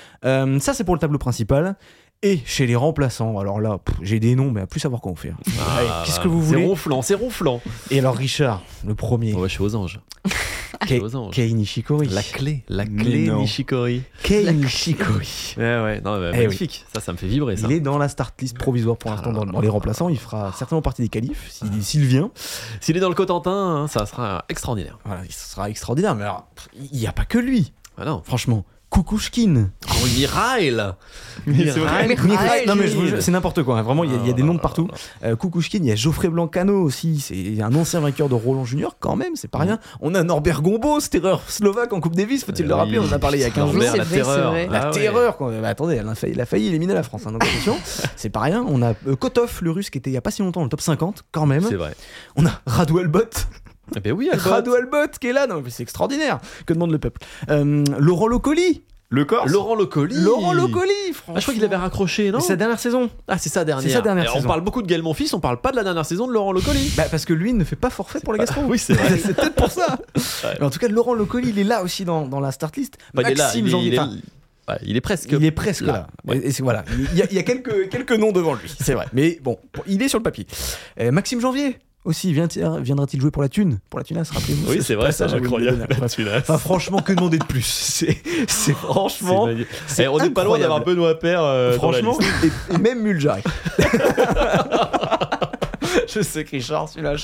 Ça c'est pour le tableau principal. Et chez les remplaçants, alors là, j'ai des noms, mais à plus savoir comment faire. Allez, qu'est-ce que vous voulez? C'est ronflant. Et alors Richard, le premier, Ouais, je suis aux anges. Kei aux anges. Nishikori. La clé Mais non. Nishikori. Kei Nishikori. Ouais, non, Eh magnifique. Ça me fait vibrer ça. Il est dans la start list provisoire pour l'instant dans les remplaçants. Il fera certainement partie des qualifs s'il vient. S'il est dans le Cotentin, hein, ça sera extraordinaire. Voilà, il sera extraordinaire. Mais alors, il n'y a pas que lui, Ah non. franchement. Kukushkin. Oh, Mirail. Mais c'est vrai. Mikhail. Non mais je vous jure, c'est n'importe quoi. Hein. Vraiment, il y a des noms de partout. Kukushkin, il y a Geoffrey Blancano aussi. C'est un ancien vainqueur de Roland Junior quand même. C'est pas rien. On a Norbert Gombo, terreur slovaque en Coupe Davis. Faut-il le rappeler? On en a parlé il y a 15 jours. Norbert, C'est la vrai, terreur. c'est vrai. La Ah ouais. terreur quoi. Bah, attendez, il a failli éliminer la France. Hein, donc attention, c'est pas rien. On a Kotov, le russe, qui était il y a pas si longtemps dans le top 50 quand même. C'est vrai. On a Radu Albot. Eh ben oui, Albot. Radu Albot qui est là. Non, mais c'est extraordinaire. Que demande le peuple? Laurent Locoli. Le Corse. Laurent Locoli. Laurent Locoli, franchement. Ah, je crois qu'il avait raccroché, non? C'est sa dernière saison. Ah, c'est sa dernière. C'est sa dernière Et on saison. parle beaucoup de Gaël Monfils, on parle pas de la dernière saison de Laurent Locoli. Bah parce que lui ne fait pas forfait pour les Gastro. Oui, c'est vrai. C'est peut-être pour ça. Ouais. Mais en tout cas, Laurent Locoli, il est là aussi dans la start list. Enfin, il est là, Maxime Janvier. Enfin, il est presque. il est presque là. Ouais. Et c'est voilà. Il y a quelques noms devant lui, c'est vrai. Mais bon, il est sur le papier. Maxime Janvier aussi viendra-t-il jouer pour la thune? Pour la tunasse, rappelez-vous. Oui, c'est vrai, ça, c'est incroyable. Enfin, franchement, que demander de plus? C'est franchement. c'est on n'est pas loin incroyable. d'avoir Benoît Paire. Franchement, et même Muljarek. Je sais que Richard, celui-là,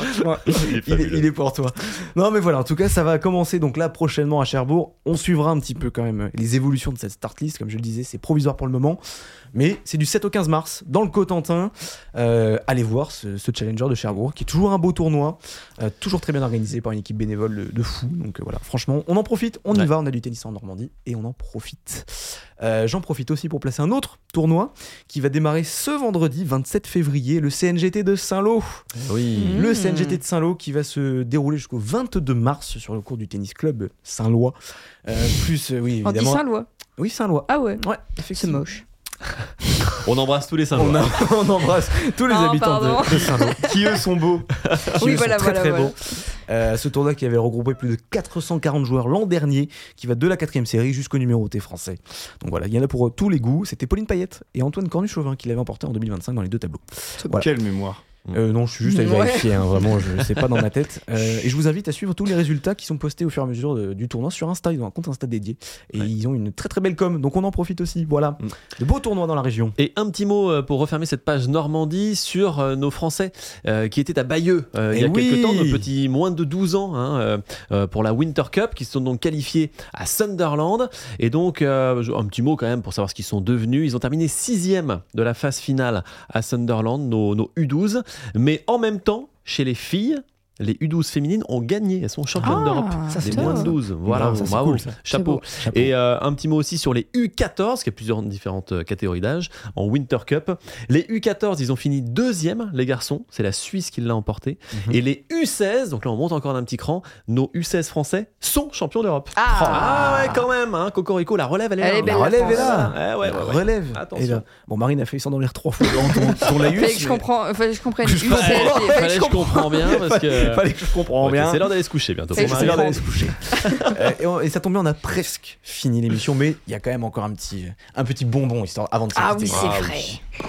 il est pour toi. Non, mais voilà, en tout cas, ça va commencer donc là prochainement à Cherbourg. On suivra un petit peu quand même les évolutions de cette start list. Comme je le disais, c'est provisoire pour le moment. Mais c'est du 7 au 15 mars dans le Cotentin. Allez voir ce Challenger de Cherbourg qui est toujours un beau tournoi, toujours très bien organisé par une équipe bénévole de fou. Donc voilà, franchement, on en profite, on y va. On a du tennis en Normandie et on en profite. J'en profite aussi pour placer un autre tournoi qui va démarrer ce vendredi 27 février, le CNGT de Saint-Lô. Oui. Le CNGT de Saint-Lô qui va se dérouler jusqu'au 22 mars sur le cours du tennis club Saint-Lois. Oui, On dit évidemment. Saint-Lois. Oui, Saint-Lois. Ah ouais. Ouais, C'est effectivement. moche. On embrasse tous les Saint-Lois. On embrasse tous les Oh, habitants pardon. de Saint-Lô. Qui eux sont beaux. Qui Oui, eux voilà, sont très voilà, très voilà. bons. Ce tournoi qui avait regroupé plus de 440 joueurs l'an dernier, qui va de la 4ème série jusqu'au numéroté français. Donc voilà, il y en a pour tous les goûts. C'était Pauline Payette et Antoine Cornu-Chauvin qui l'avaient emporté en 2025 dans les deux tableaux. Voilà. Quelle mémoire. Non, je suis juste allé Ouais. vérifier, hein, vraiment, je sais pas dans ma tête. Et je vous invite à suivre tous les résultats qui sont postés au fur et à mesure du tournoi sur Insta. Ils ont un compte Insta dédié et ils ont une très très belle com, donc on en profite aussi. Voilà, de beaux tournois dans la région. Et un petit mot pour refermer cette page Normandie sur nos Français qui étaient à Bayeux il y a oui. quelques temps, nos petits moins de 12 ans pour la Winter Cup qui se sont donc qualifiés à Sunderland. Et donc un petit mot quand même pour savoir ce qu'ils sont devenus. Ils ont terminé 6e de la phase finale à Sunderland, nos U12. Mais en même temps, chez les filles, les U12 féminines ont gagné, elles sont championnes d'Europe ça, des c'est moins top. de 12. Voilà, Bravo, ça, c'est bravo, cool, ça. chapeau. C'est beau. Et un petit mot aussi sur les U14, qui a plusieurs différentes catégories d'âge en Winter Cup. Les U14, ils ont fini 2e, les garçons, c'est la Suisse qui l'a emporté. Et les U16, donc là on monte encore d'un petit cran, nos U16 français sont champions d'Europe. Ah. Ouais, quand même, hein, Cocorico, la relève, elle est Elle là. est belle, La relève est France. là. Ouais. Relève. Attention. Et là, bon, Marine a failli s'endormir 3 fois dans ton laïus. Fallait que je comprenne. Fallait que je comprenne. Je U16, comprends. et- Fallait que je comprends bien parce que Fallait que je comprends Ok, bien. c'est l'heure d'aller se coucher bientôt. Fallait que C'est je l'heure d'aller comprends. se coucher. Et ça tombe bien, on a presque fini l'émission, mais il y a quand même encore un petit bonbon histoire avant de se Ah quitter. oui, c'est Ah vrai.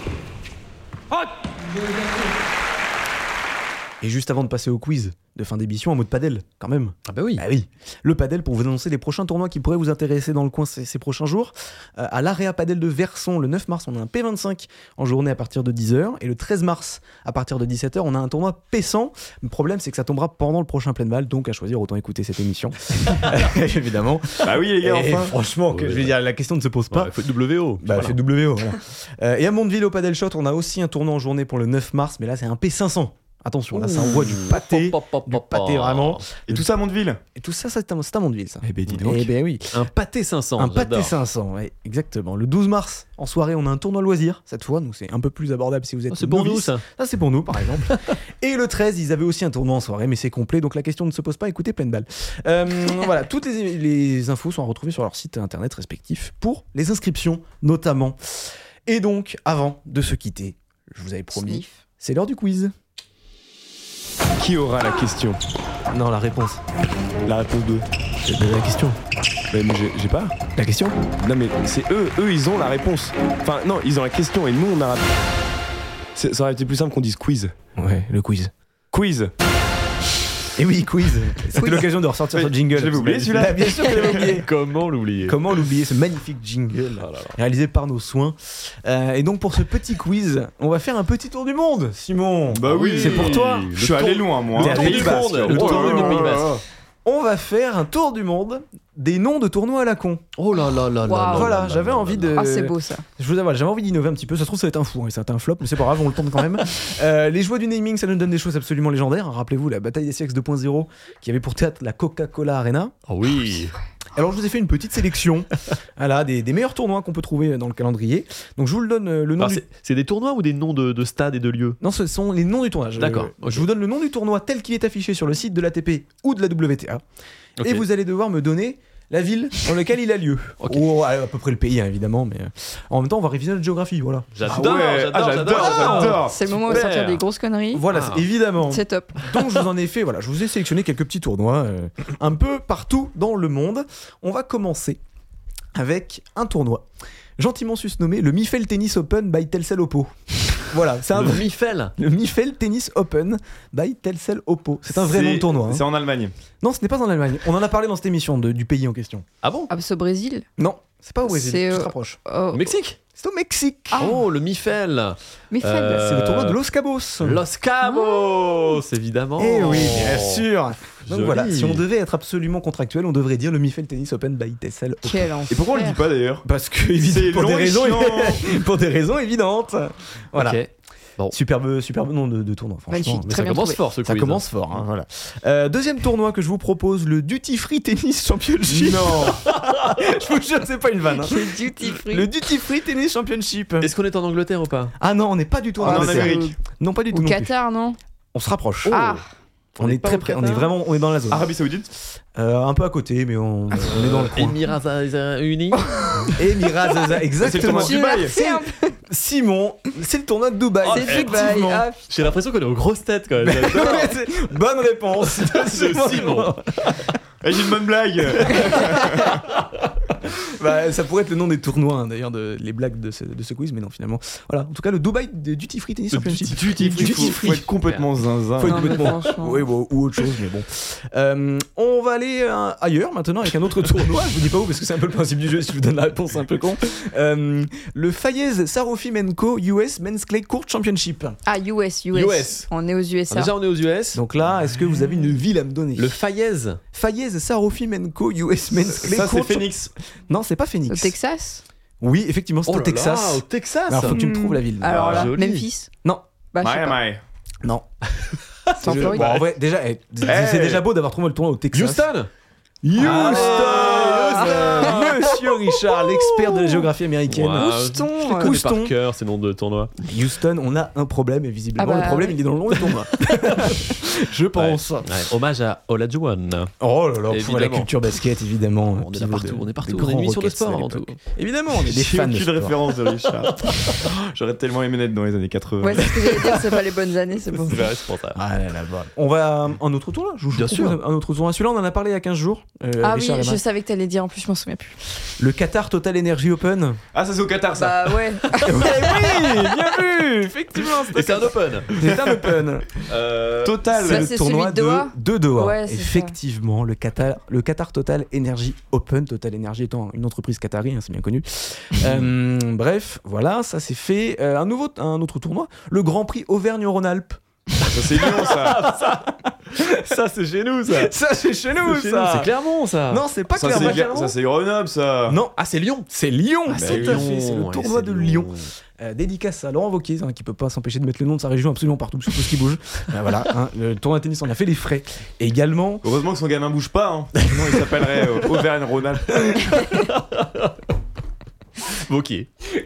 Et juste avant de passer au quiz de fin d'émission, un mot de padel, quand même. Ah bah oui. Ah oui, le padel pour vous annoncer les prochains tournois qui pourraient vous intéresser dans le coin ces prochains jours. À l'Area Padel de Verson, le 9 mars, on a un P25 en journée à partir de 10h. Et le 13 mars, à partir de 17h, on a un tournoi P100. Le problème, c'est que ça tombera pendant le prochain plein de balle, donc à choisir, autant écouter cette émission. Évidemment. Bah oui, les gars, Et enfin. franchement, je veux dire, la question ne se pose pas. Il faut WO. Bah, Voilà. fait WO, voilà. Et à Mondeville au Padel Shot, on a aussi un tournoi en journée pour le 9 mars, mais là, c'est un P500. Attention, là, ça envoie du pâté. Du pâté, vraiment. Et tout ça à Mondeville. Et tout ça, c'est à Mondeville, ça. Eh ben dis donc. Eh ben oui. Un pâté 500. Un pâté j'adore. 500, ouais, exactement. Le 12 mars, en soirée, on a un tournoi loisir, cette fois, donc c'est un peu plus abordable si vous êtes Oh, c'est pour novice. nous, ça. Ça, c'est pour nous, par exemple. Et le 13, ils avaient aussi un tournoi en soirée, mais c'est complet, donc la question ne se pose pas. Écoutez, pleine balle. Voilà, toutes les infos sont à retrouver sur leur site internet respectif pour les inscriptions, notamment. Et donc, avant de se quitter, je vous avais promis, Sniff. c'est l'heure du quiz. Qui aura la question? Non, la réponse. La réponse 2. J'ai donné la question. Mais j'ai pas. La question? Non mais c'est eux ils ont la réponse. Enfin non, ils ont la question et nous on a. Ça aurait été plus simple qu'on dise quiz. Ouais, le quiz. Quiz. Et oui, quiz. C'était l'occasion de ressortir Oui, ce jingle. je l'avais oublié, celui-là. Bah, bien sûr que je l'avais oublié. Comment l'oublier? Comment l'oublier, ce magnifique jingle réalisé par nos soins. Et donc pour ce petit quiz, on va faire un petit tour du monde, Simon. Bah oui. C'est pour toi. Je suis allé loin moi. T'es hein. allé Pays du Basque. monde. Le Oh tour là du là Pays là Basque. là. On va faire un tour du monde des noms de tournois à la con. Oh là là là là. Waouh. Voilà, j'avais envie de. Ah, c'est beau ça. Je vous avoue, j'avais envie d'innover un petit peu. Ça se trouve, ça va être un fou, hein, ça va être un flop, mais c'est pas grave, on le tente quand même. Les joies du naming, ça nous donne des choses absolument légendaires. Rappelez-vous la bataille des siècles 2.0 qui avait pour théâtre la Coca-Cola Arena. Oh oui. Alors, je vous ai fait une petite sélection voilà, des meilleurs tournois qu'on peut trouver dans le calendrier. Donc, je vous le donne le nom Alors, du. c'est des tournois ou des noms de stades et de lieux? Non, ce sont les noms du tournoi. D'accord, ok. Je vous donne le nom du tournoi tel qu'il est affiché sur le site de l'ATP ou de la WTA. Ok. Et vous allez devoir me donner la ville dans laquelle il a lieu. Ok. Ou à peu près le pays, hein, évidemment. Mais en même temps, on va réviser notre géographie. Voilà. J'adore, j'adore. C'est le moment où Super. sortir des grosses conneries. Voilà, Ah. évidemment. C'est top. Donc, je vous en ai fait. Voilà, je vous ai sélectionné quelques petits tournois un peu partout dans le monde. On va commencer avec un tournoi gentiment susnommé le Mifel Tennis Open by Telcel Oppo. Voilà, c'est un Le vrai. Mifel. Le Mifel Tennis Open by Telcel Oppo. C'est un vrai nom de tournoi. hein. C'est en Allemagne. Non, ce n'est pas en Allemagne. On en a parlé dans cette émission du pays en question. Ah bon? Ah, c'est au Brésil. Non, c'est pas au Brésil. C'est, Tu te rapproches. Oh. Au Mexique? C'est au Mexique. Oh, le Mifel. Mais faible. C'est le tournoi de Los Cabos. Los Cabos, évidemment. Eh oui, bien sûr. Donc Joli. voilà, si on devait être absolument contractuel, on devrait dire le Mifel Tennis Open by Telcel Oppo. Quel enfer. Et pourquoi on le dit pas d'ailleurs? Parce que C'est évidemment, pour long des et raisons chiant. pour des raisons évidentes. Voilà. Ok. Bon. Superbe nom de tournoi, franchement. Magnifique. Mais Très ça bien commence trouvé. fort ce Ça quiz. commence fort, hein, voilà. Deuxième tournoi que je vous propose, le Duty Free Tennis Championship. Non. Je vous jure, c'est pas une vanne. hein. Le duty free. Le Duty Free Tennis Championship. Est-ce qu'on est en Angleterre ou pas? Ah non, on n'est pas du tout en En Angleterre. Amérique. Non, pas du tout. Au non plus. Qatar, non? On se rapproche. Ah, On est pas très au près. On Qatar est vraiment, on est dans la zone. Arabie Saoudite. Un peu à côté, mais on est dans le coin. Émirats Unis. Émirats, C'est le exactement. tournoi de Dubaï. c'est un peu. Simon, c'est le tournoi de Dubaï. C'est Dubaï. effectivement. Ah, J'ai l'impression qu'on est aux grosses têtes quand même. J'adore. Bonne réponse. Simon. Eh, j'ai une bonne blague. Bah, ça pourrait être le nom des tournois, hein, d'ailleurs, les blagues de ce quiz, mais non, finalement. Voilà, en tout cas, le Dubaï Duty Free Tennis Championship. Duty free. Faut être complètement zinzin. Faut être Non, mais complètement- franchement. Oui, bon, ou autre chose, mais bon. On va aller ailleurs maintenant avec un autre tournoi. Je vous dis pas où parce que c'est un peu le principe du jeu. Si je vous donne la réponse, c'est un peu con. Le Fayez Sarofimenko US Men's Clay Court Championship. Ah, US. US. On est aux USA. Déjà, on est aux US. Donc là, est-ce que vous avez une ville à me donner? Le Fayez. Fayez Sarofimenko US Men's Clay Ça c'est Court. Phoenix. Non, c'est pas Au Phoenix. Texas. Oui, effectivement, c'est Oh au là Texas. là, au Texas. Alors, faut que tu me trouves la ville. Alors là, joli. Memphis. Non, Bah, je sais pas. Miami. non. C'est en Je- Floride. bon, en vrai, déjà, c'est déjà beau d'avoir trouvé le tournoi au Texas. Houston. Monsieur Richard, l'expert de la géographie américaine. Wow. Houston. Je connais Houston. par cœur ces noms de tournois. Houston, on a un problème et visiblement Ah bah, le problème oui. il est dans le nom du tournoi. Je pense. Ouais, hommage à Olajuwon. Oh là là, Évidemment. la culture basket évidemment. On est là Pivot partout, on est partout. de On est une grands émission de Rockets sport à avant l'époque. tout. Évidemment, on est des J'ai fans de aucune sport. référence de Richard. J'aurais tellement aimé naître dans les années 80. Ouais, c'est ce que j'allais dire, c'est pas les bonnes années, c'est bon. Ouais, c'est pour ça. Ah là là, voilà. On va à un autre tournoi. Je vous Bien propose sûr. un autre tournoi. Celui-là, on en a parlé il y a 15 jours. Ah oui, Richard et je Matt. savais que t'allais dire, en plus je m'en souviens plus. Le Qatar Total Energy Open. Ah, ça c'est au Qatar ça. Bah ouais. oui, bien vu. Effectivement, Et c'est un open. c'est un Open. Total. Ça, C'est le c'est tournoi celui de Doha de Doha. Ouais, c'est ça. Effectivement, le Qatar Total Energy Open, Total Energy étant une entreprise qatari, hein, c'est bien connu. Bref, voilà, ça c'est fait. Un autre tournoi, le Grand Prix Auvergne-Rhône-Alpes. Ça c'est Lyon ça. Ça, c'est chez nous, ça. Ça, c'est chez nous, C'est chez ça. nous, c'est Clermont, ça. Non, c'est pas Ça, Clermont. c'est Grenoble, ça. Non, c'est Lyon. C'est Lyon. Ah, c'est tout à fait, Lyon. c'est le Ouais, tournoi c'est de Lyon. Dédicace à Laurent Wauquiez, qui peut pas s'empêcher de mettre le nom de sa région absolument partout, sur tout ce qui bouge. Voilà, le tournoi de tennis, on a fait les frais. Et également. Heureusement que son gamin bouge pas, hein. Sinon il s'appellerait Auvergne-Rhône-Alpes. Wauquiez.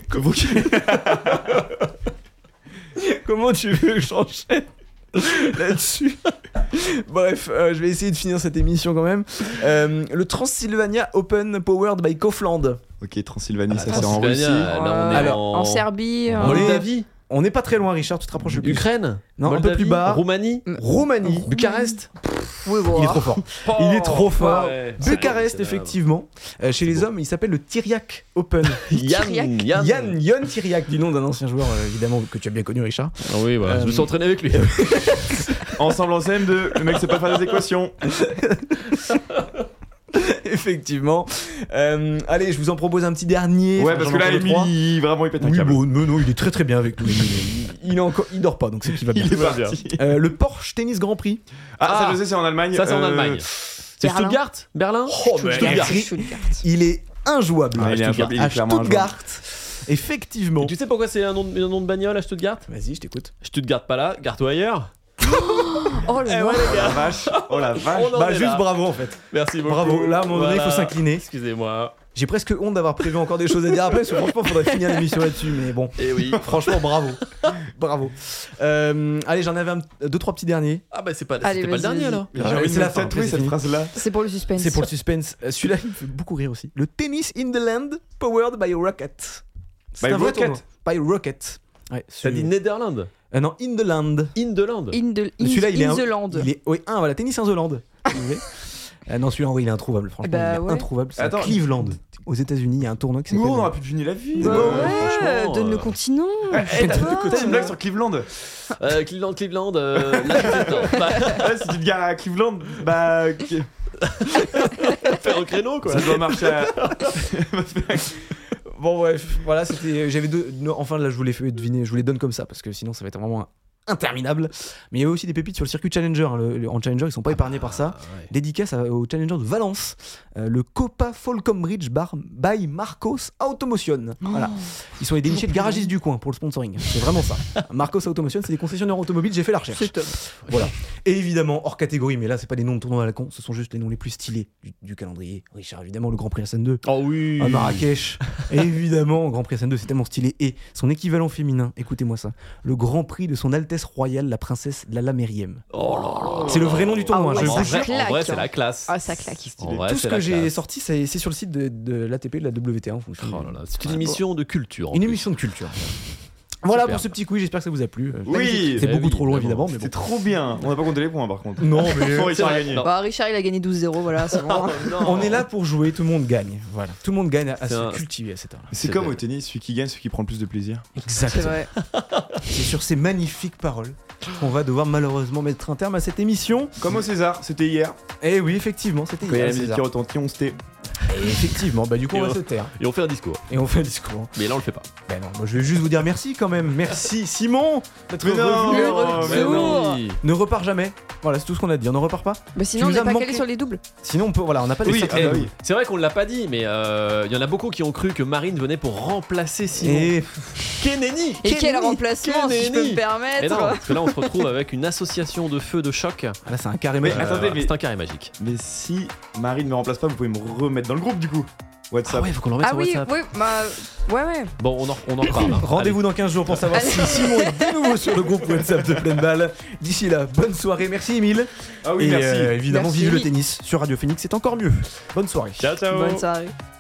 Comment tu veux que j'enchaîne là-dessus? Bref, je vais essayer de finir cette émission quand même. Le Transylvania Open Powered by Kaufland. Ok, Transylvanie, ça c'est en Transylvania, Russie. là, on est Alors, En Serbie. Moldavie. On n'est pas très loin, Richard, tu te rapproches le plus. Ukraine. Non, un peu Moldavie, plus bas. Roumanie. Roumanie. Bucarest. Oui, bon. Il est trop fort. Il est trop fort. Ouais. Bucarest, C'est effectivement. Chez les hommes, il s'appelle le Tyriac Open. Yann Tyriac, du nom d'un ancien joueur, évidemment, que tu as bien connu, Richard. Ah oui, voilà. Je me suis entraîné avec lui. Ensemble en CM2, le mec sait pas faire des équations. Effectivement. Allez, je vous en propose un petit dernier. Ouais, Enfin, parce j'en que là, ai encore lui, trois. vraiment, il pète un Oui, câble. bon, non, il est très très bien avec nous. Il dort pas, donc c'est qu'il va bien. Il est parti. Le Porsche Tennis Grand Prix. Ah, ça je sais, c'est en Allemagne. Ça, c'est en Allemagne. C'est Berlin. Stuttgart. Berlin. Oh, mais Stuttgart. il est injouable. Ah, il est Stuttgart. il est À clairement Stuttgart. Effectivement. Et tu sais pourquoi c'est un nom de bagnole à Stuttgart? Vas-y, je t'écoute. Stuttgart pas là, garde-toi ailleurs. Oh le Eh noir. ouais, les Oh gars. la vache. Oh la vache. On en Bah, est juste là. bravo en fait. Merci beaucoup. Bravo. Là, à un moment donné, il faut Voilà. s'incliner. Excusez-moi. J'ai presque honte d'avoir prévu encore des choses à dire après, parce que franchement, il faudrait finir l'émission là-dessus. Mais bon, Eh oui. franchement, bravo. Bravo. Allez, j'en avais deux, trois petits derniers. Ah bah c'est pas, Allez, c'était pas le vas-y, dernier vas-y. alors. J'ai Ouais, envie c'est de la la fin, tatouer c'est cette fini. phrase-là. C'est pour le suspense. C'est pour le suspense. Celui-là, il me fait beaucoup rire aussi. Le Tennis in the Land Powered by Rocket. C'est By un vrai Rocket. tournoi. By Rocket. Ouais, T'as dit Netherlands. non, in the land. In the land. Celui-là, il est the land. Il est, oui, voilà, Tennis in the Land. si vous voulez. Non, celui-là, en vrai, il est introuvable. Franchement, Bah il est ouais. introuvable. C'est à Attends. Cleveland, aux États-Unis. Il y a un tournoi qui Nous, s'appelle. on aura pu fini la vie. Bah Ouais, ouais, franchement, donne le continent. T'as une blague sur Cleveland. Cleveland. La Cleveland. Bah, Ouais, si tu te gares à Cleveland, bah. faire au créneau quoi. Ça doit marcher à. Bon, bref, voilà, c'était. J'avais deux. Non, enfin, là, je vous les fais deviner. Je vous les donne comme ça parce que sinon, ça va être vraiment interminable. Mais il y avait aussi des pépites sur le circuit Challenger. En Challenger, ils sont pas épargnés par ça. Ouais. Dédicace au Challenger de Valence, le Copa Falcon Bridge by Marcos Automotion. Voilà. Ils sont les dénichés de garagistes du coin pour le sponsoring. C'est vraiment ça. Marcos Automotion, c'est des concessionnaires automobiles. J'ai fait la recherche. C'est top. Voilà. Et évidemment, hors catégorie, mais là, c'est pas des noms de tournois à la con, ce sont juste les noms les plus stylés du calendrier. Richard, évidemment, le Grand Prix Hassan 2. Oh oui. À Marrakech. Et évidemment, Grand Prix Hassan 2, c'est tellement stylé. Et son équivalent féminin, écoutez-moi ça, le Grand Prix de son Altesse Royale, la princesse Lala Meriem. Oh là là. C'est le vrai nom du tournoi. Ah ouais, je En vous vrai, jure. en vrai, claque, c'est hein. la classe. Ah, ça claque. En vrai, Tout c'est ce que la j'ai classe. sorti, c'est sur le site de l'ATP, de la WTA. En fonction Oh du- là là, c'est une émission de culture. en Une plus. émission de culture. Voilà Super. pour ce petit quiz, j'espère que ça vous a plu. Oui. C'est Eh beaucoup oui, trop long évidemment. évidemment, mais bon. C'était trop bien. On n'a pas compté les points par contre. Non, mais Bon, il C'est a vrai, gagné. non. Bah, Richard, il a gagné 12-0, voilà, c'est bon. on est là pour jouer, tout le monde gagne. Voilà, tout le monde gagne à C'est se un- cultiver à cette heure-là. C'est C'est comme vrai. au tennis, celui qui gagne, celui qui prend le plus de plaisir. C'est Exactement. vrai. C'est sur ces magnifiques paroles qu'on va devoir malheureusement mettre un terme à cette émission. Comme au César, c'était hier. Et oui, effectivement, c'était Quand il y a hier, la musique César. qui retentit, on se tait. Et effectivement, bah du coup on Et va on- se taire Et on fait un discours. et on fait un discours. Mais là, on le fait pas. Ben non, moi je vais juste vous dire merci quand même. Merci Simon d'être Mais non, revenu. Le retour. oui. Ne repart jamais. Voilà, c'est tout ce qu'on a dit. On ne repart pas. Bah, sinon, on nous n'est as pas manqué. calé sur les doubles. Sinon on peut. Voilà, on n'a pas de Oui, stats. ah bah oui. C'est vrai qu'on l'a pas dit, mais il y en a beaucoup qui ont cru que Marine venait pour remplacer Simon. Et Keneni. Et quel remplacement, si je peux me Et permettre. non, parce que là, on se retrouve avec une association de feux de choc. là c'est un carré Mais magique. attendez, mais- C'est un carré magique. Mais si Marine ne me remplace pas, vous pouvez me remettre dans le groupe du coup. Ah WhatsApp. ouais, faut qu'on le remette Ah sur oui, WhatsApp. oui, bah. Ouais. Bon, on en reparle. Rendez-vous dans 15 jours pour savoir si Simon est de nouveau sur le groupe WhatsApp de Pleine Balle. D'ici là, bonne soirée. Merci Emile. Ah oui, et merci. évidemment, Merci, vive le Emile. tennis sur Radio Phoenix, c'est encore mieux. Bonne soirée. Ciao, ciao. Bonne soirée.